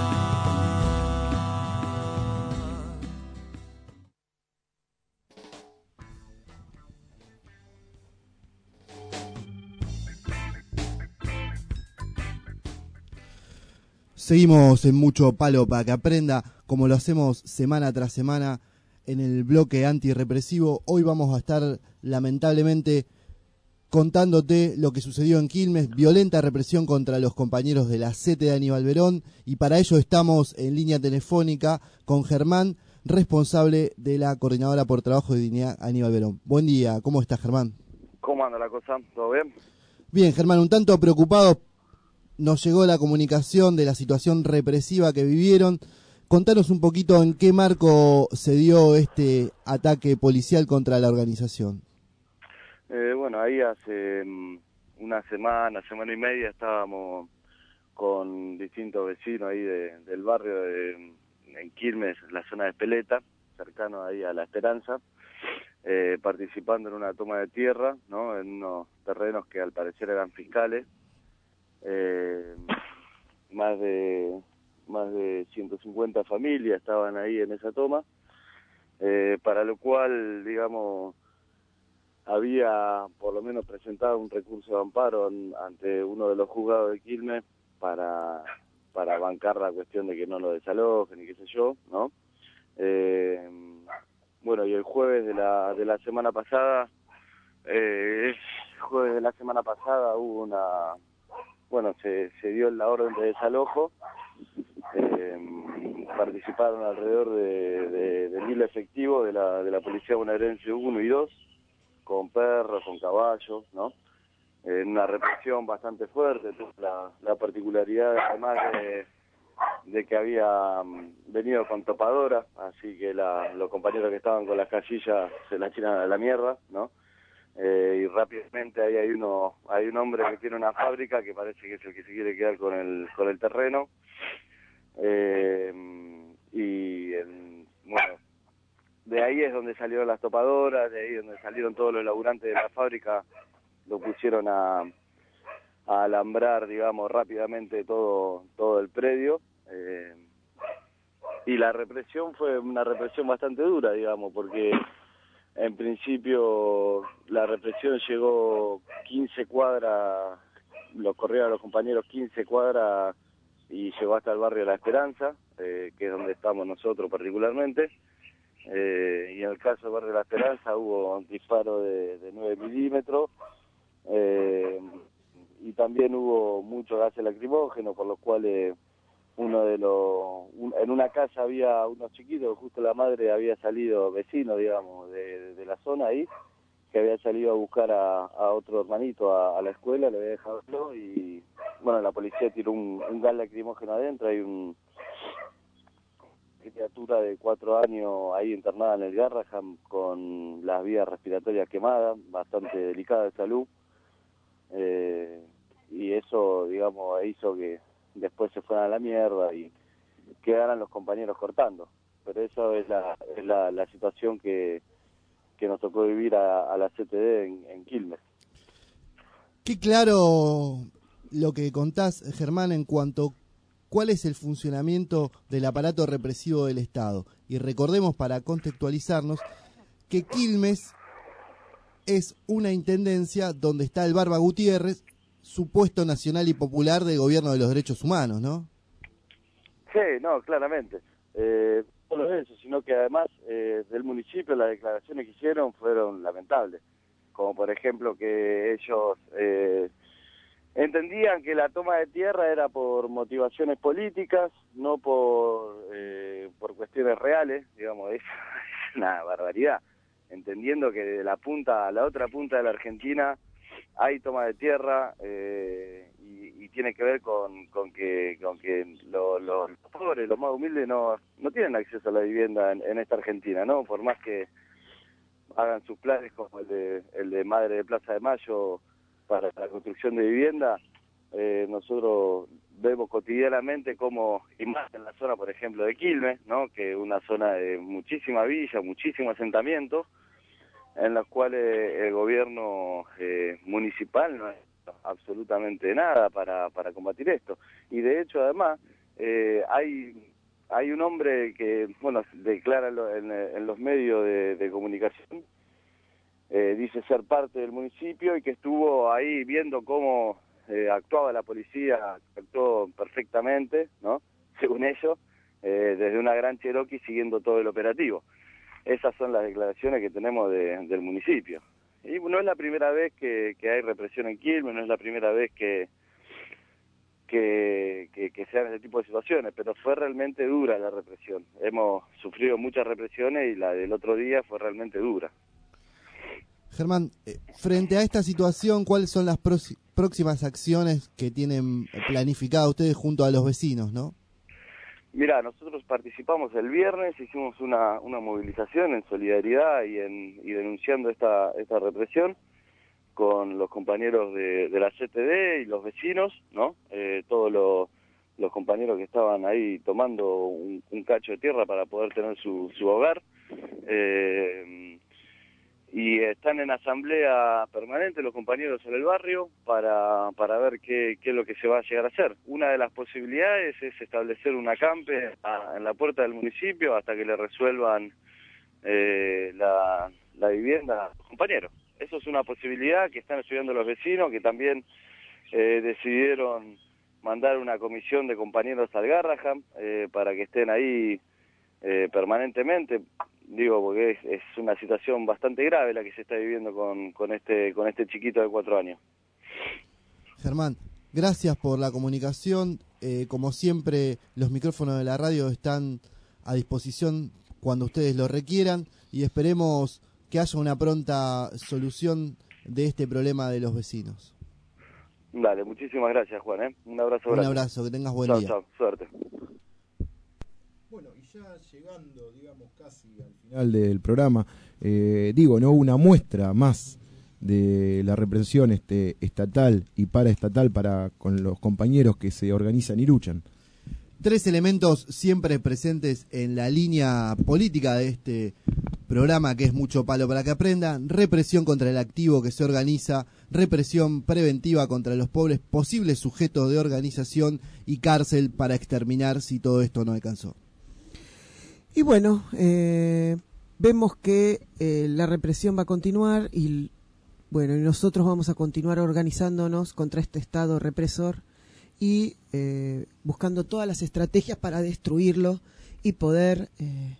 Seguimos en Mucho Palo para que aprenda, como lo hacemos semana tras semana en el bloque antirrepresivo. Hoy vamos a estar lamentablemente contándote lo que sucedió en Quilmes, violenta represión contra los compañeros de la C T de Aníbal Verón, y para ello estamos en línea telefónica con Germán, responsable de la Coordinadora por Trabajo y Dignidad Aníbal Verón. Buen día, ¿cómo estás, Germán? ¿Cómo anda la cosa? ¿Todo bien? Bien, Germán, un tanto preocupado. Nos llegó la comunicación de la situación represiva que vivieron. Contanos un poquito en qué marco se dio este ataque policial contra la organización. Eh, bueno, ahí hace um, una semana, semana y media estábamos con distintos vecinos ahí de, del barrio de, en Quilmes, la zona de Espeleta, cercano ahí a La Esperanza, eh, participando en una toma de tierra, ¿no? En unos terrenos que al parecer eran fiscales. Eh, más de más de ciento cincuenta familias estaban ahí en esa toma, eh, para lo cual, digamos, había por lo menos presentado un recurso de amparo en, ante uno de los juzgados de Quilmes para para bancar la cuestión de que no lo desalojen y qué sé yo, ¿no? Eh, bueno, y el jueves de la de la semana pasada, eh, el jueves de la semana pasada hubo una Bueno, se, se dio la orden de desalojo, eh, participaron alrededor de, de, de mil efectivos de la, de la Policía Bonaerense uno y dos, con perros, con caballos, ¿no? En una represión bastante fuerte, la, la particularidad además de, de que había venido con topadora, así que la, los compañeros que estaban con las casillas se las tiran a la mierda, ¿no? Eh, y rápidamente ahí hay uno hay un hombre que tiene una fábrica que parece que es el que se quiere quedar con el con el terreno, eh, y el, bueno, de ahí es donde salieron las topadoras, de ahí es donde salieron todos los laburantes de la fábrica, lo pusieron a, a alambrar, digamos, rápidamente todo todo el predio, eh, y la represión fue una represión bastante dura, digamos, porque en principio la represión llegó quince cuadras, los corrieron a los compañeros quince cuadras y llegó hasta el barrio La Esperanza, eh, que es donde estamos nosotros particularmente, eh, y en el caso del barrio La Esperanza hubo un disparo de, de nueve milímetros, eh, y también hubo mucho gases lacrimógenos, por los cuales uno de los un, en una casa había unos chiquitos, justo la madre había salido, vecino, digamos, de, de la zona ahí, que había salido a buscar a, a otro hermanito a, a la escuela, le había dejado solo, y bueno, la policía tiró un, un gas lacrimógeno adentro. Hay un, una criatura de cuatro años ahí internada en el Garraham con las vías respiratorias quemadas, bastante delicada de salud, eh, y eso, digamos, hizo que después se fueran a la mierda y quedaran los compañeros cortando. Pero eso es la, es la, la situación que, que nos tocó vivir a, a la C T D en, en Quilmes. Qué claro lo que contás, Germán, en cuanto cuál es el funcionamiento del aparato represivo del Estado. Y recordemos, para contextualizarnos, que Quilmes es una intendencia donde está el Barba Gutiérrez, supuesto nacional y popular del gobierno de los derechos humanos, ¿no? Sí, no, claramente. Eh, solo eso, sino que además eh, del municipio las declaraciones que hicieron fueron lamentables, como por ejemplo que ellos eh, entendían que la toma de tierra era por motivaciones políticas, no por eh, por cuestiones reales, digamos, es una barbaridad, entendiendo que de la punta a la otra punta de la Argentina hay toma de tierra eh, y, y tiene que ver con, con que con que lo, lo, los pobres, los más humildes no no tienen acceso a la vivienda en, en esta Argentina, ¿no? Por más que hagan sus planes como el de el de Madre de Plaza de Mayo para la construcción de vivienda, eh, nosotros vemos cotidianamente como, y más en la zona, por ejemplo, de Quilmes, ¿no? Que es una zona de muchísima villa, muchísimo asentamiento, en las cuales el gobierno eh, municipal no ha hecho absolutamente nada para, para combatir esto. Y de hecho, además, eh, hay hay un hombre que, bueno, declara en, en los medios de, de comunicación, eh, dice ser parte del municipio y que estuvo ahí viendo cómo eh, actuaba la policía, actuó perfectamente, ¿no? Según ellos, eh, desde una gran Cherokee siguiendo todo el operativo. Esas son las declaraciones que tenemos de, del municipio. Y no es la primera vez que, que hay represión en Quilmes, no es la primera vez que, que, que, que se dan ese tipo de situaciones, pero fue realmente dura la represión. Hemos sufrido muchas represiones y la del otro día fue realmente dura. Germán, eh, frente a esta situación, ¿cuáles son las próximas acciones que tienen planificadas ustedes junto a los vecinos, no? Mira, nosotros participamos el viernes, hicimos una, una movilización en solidaridad y, en, y denunciando esta, esta represión con los compañeros de, de la C T D y los vecinos, ¿no? Eh, todos los, los compañeros que estaban ahí tomando un, un cacho de tierra para poder tener su, su hogar. Eh, y están en asamblea permanente los compañeros en el barrio para, para ver qué, qué es lo que se va a llegar a hacer. Una de las posibilidades es establecer un acampe a, en la puerta del municipio hasta que le resuelvan eh, la, la vivienda a los compañeros. Eso es una posibilidad que están estudiando los vecinos, que también eh, decidieron mandar una comisión de compañeros al Garraham eh, para que estén ahí eh, permanentemente. Digo, porque es, es una situación bastante grave la que se está viviendo con, con este con este chiquito de cuatro años. Germán, gracias por la comunicación. Eh, como siempre, los micrófonos de la radio están a disposición cuando ustedes lo requieran y esperemos que haya una pronta solución de este problema de los vecinos. Dale, muchísimas gracias, Juan. ¿eh? Un abrazo grande. Un abrazo, que tengas buen chau, día. Chao, suerte. Bueno, y ya llegando, digamos, casi al final del programa, eh, digo, ¿no? Una muestra más de la represión este, estatal y paraestatal para con los compañeros que se organizan y luchan. Tres elementos siempre presentes en la línea política de este programa, que es Mucho Palo para que Aprenda: represión contra el activo que se organiza, represión preventiva contra los pobres posibles sujetos de organización y cárcel para exterminar si todo esto no alcanzó. Y bueno, eh, vemos que eh, la represión va a continuar y bueno, y nosotros vamos a continuar organizándonos contra este Estado represor y eh, buscando todas las estrategias para destruirlo y poder eh,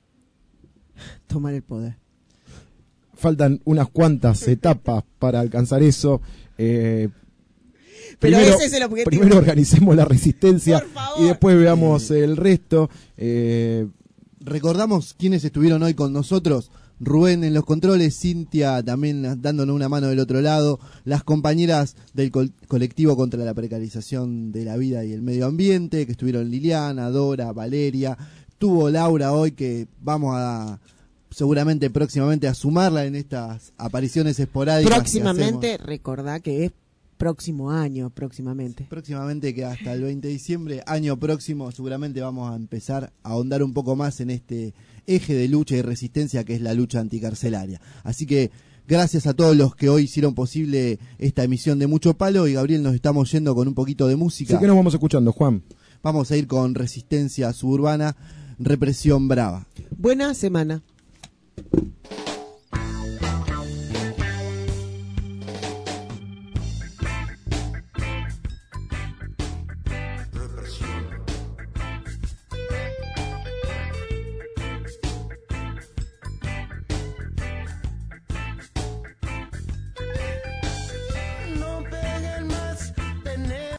tomar el poder. Faltan unas cuantas etapas para alcanzar eso. Eh, Pero primero, ese es el objetivo. Primero organicemos la resistencia y después veamos el resto. Eh, Recordamos quiénes estuvieron hoy con nosotros. Rubén en los controles, Cintia también dándonos una mano del otro lado, las compañeras del col colectivo contra la precarización de la vida y el medio ambiente, que estuvieron Liliana, Dora, Valeria, tuvo Laura hoy, que vamos a seguramente próximamente a sumarla en estas apariciones esporádicas. Próximamente, recordá que es próximo año, próximamente. Próximamente, que hasta el veinte de diciembre, año próximo, seguramente vamos a empezar a ahondar un poco más en este eje de lucha y resistencia que es la lucha anticarcelaria. Así que gracias a todos los que hoy hicieron posible esta emisión de Mucho Palo, y Gabriel, nos estamos yendo con un poquito de música. Sí, que nos vamos escuchando, Juan. Vamos a ir con Resistencia Suburbana, Represión Brava. Buena semana.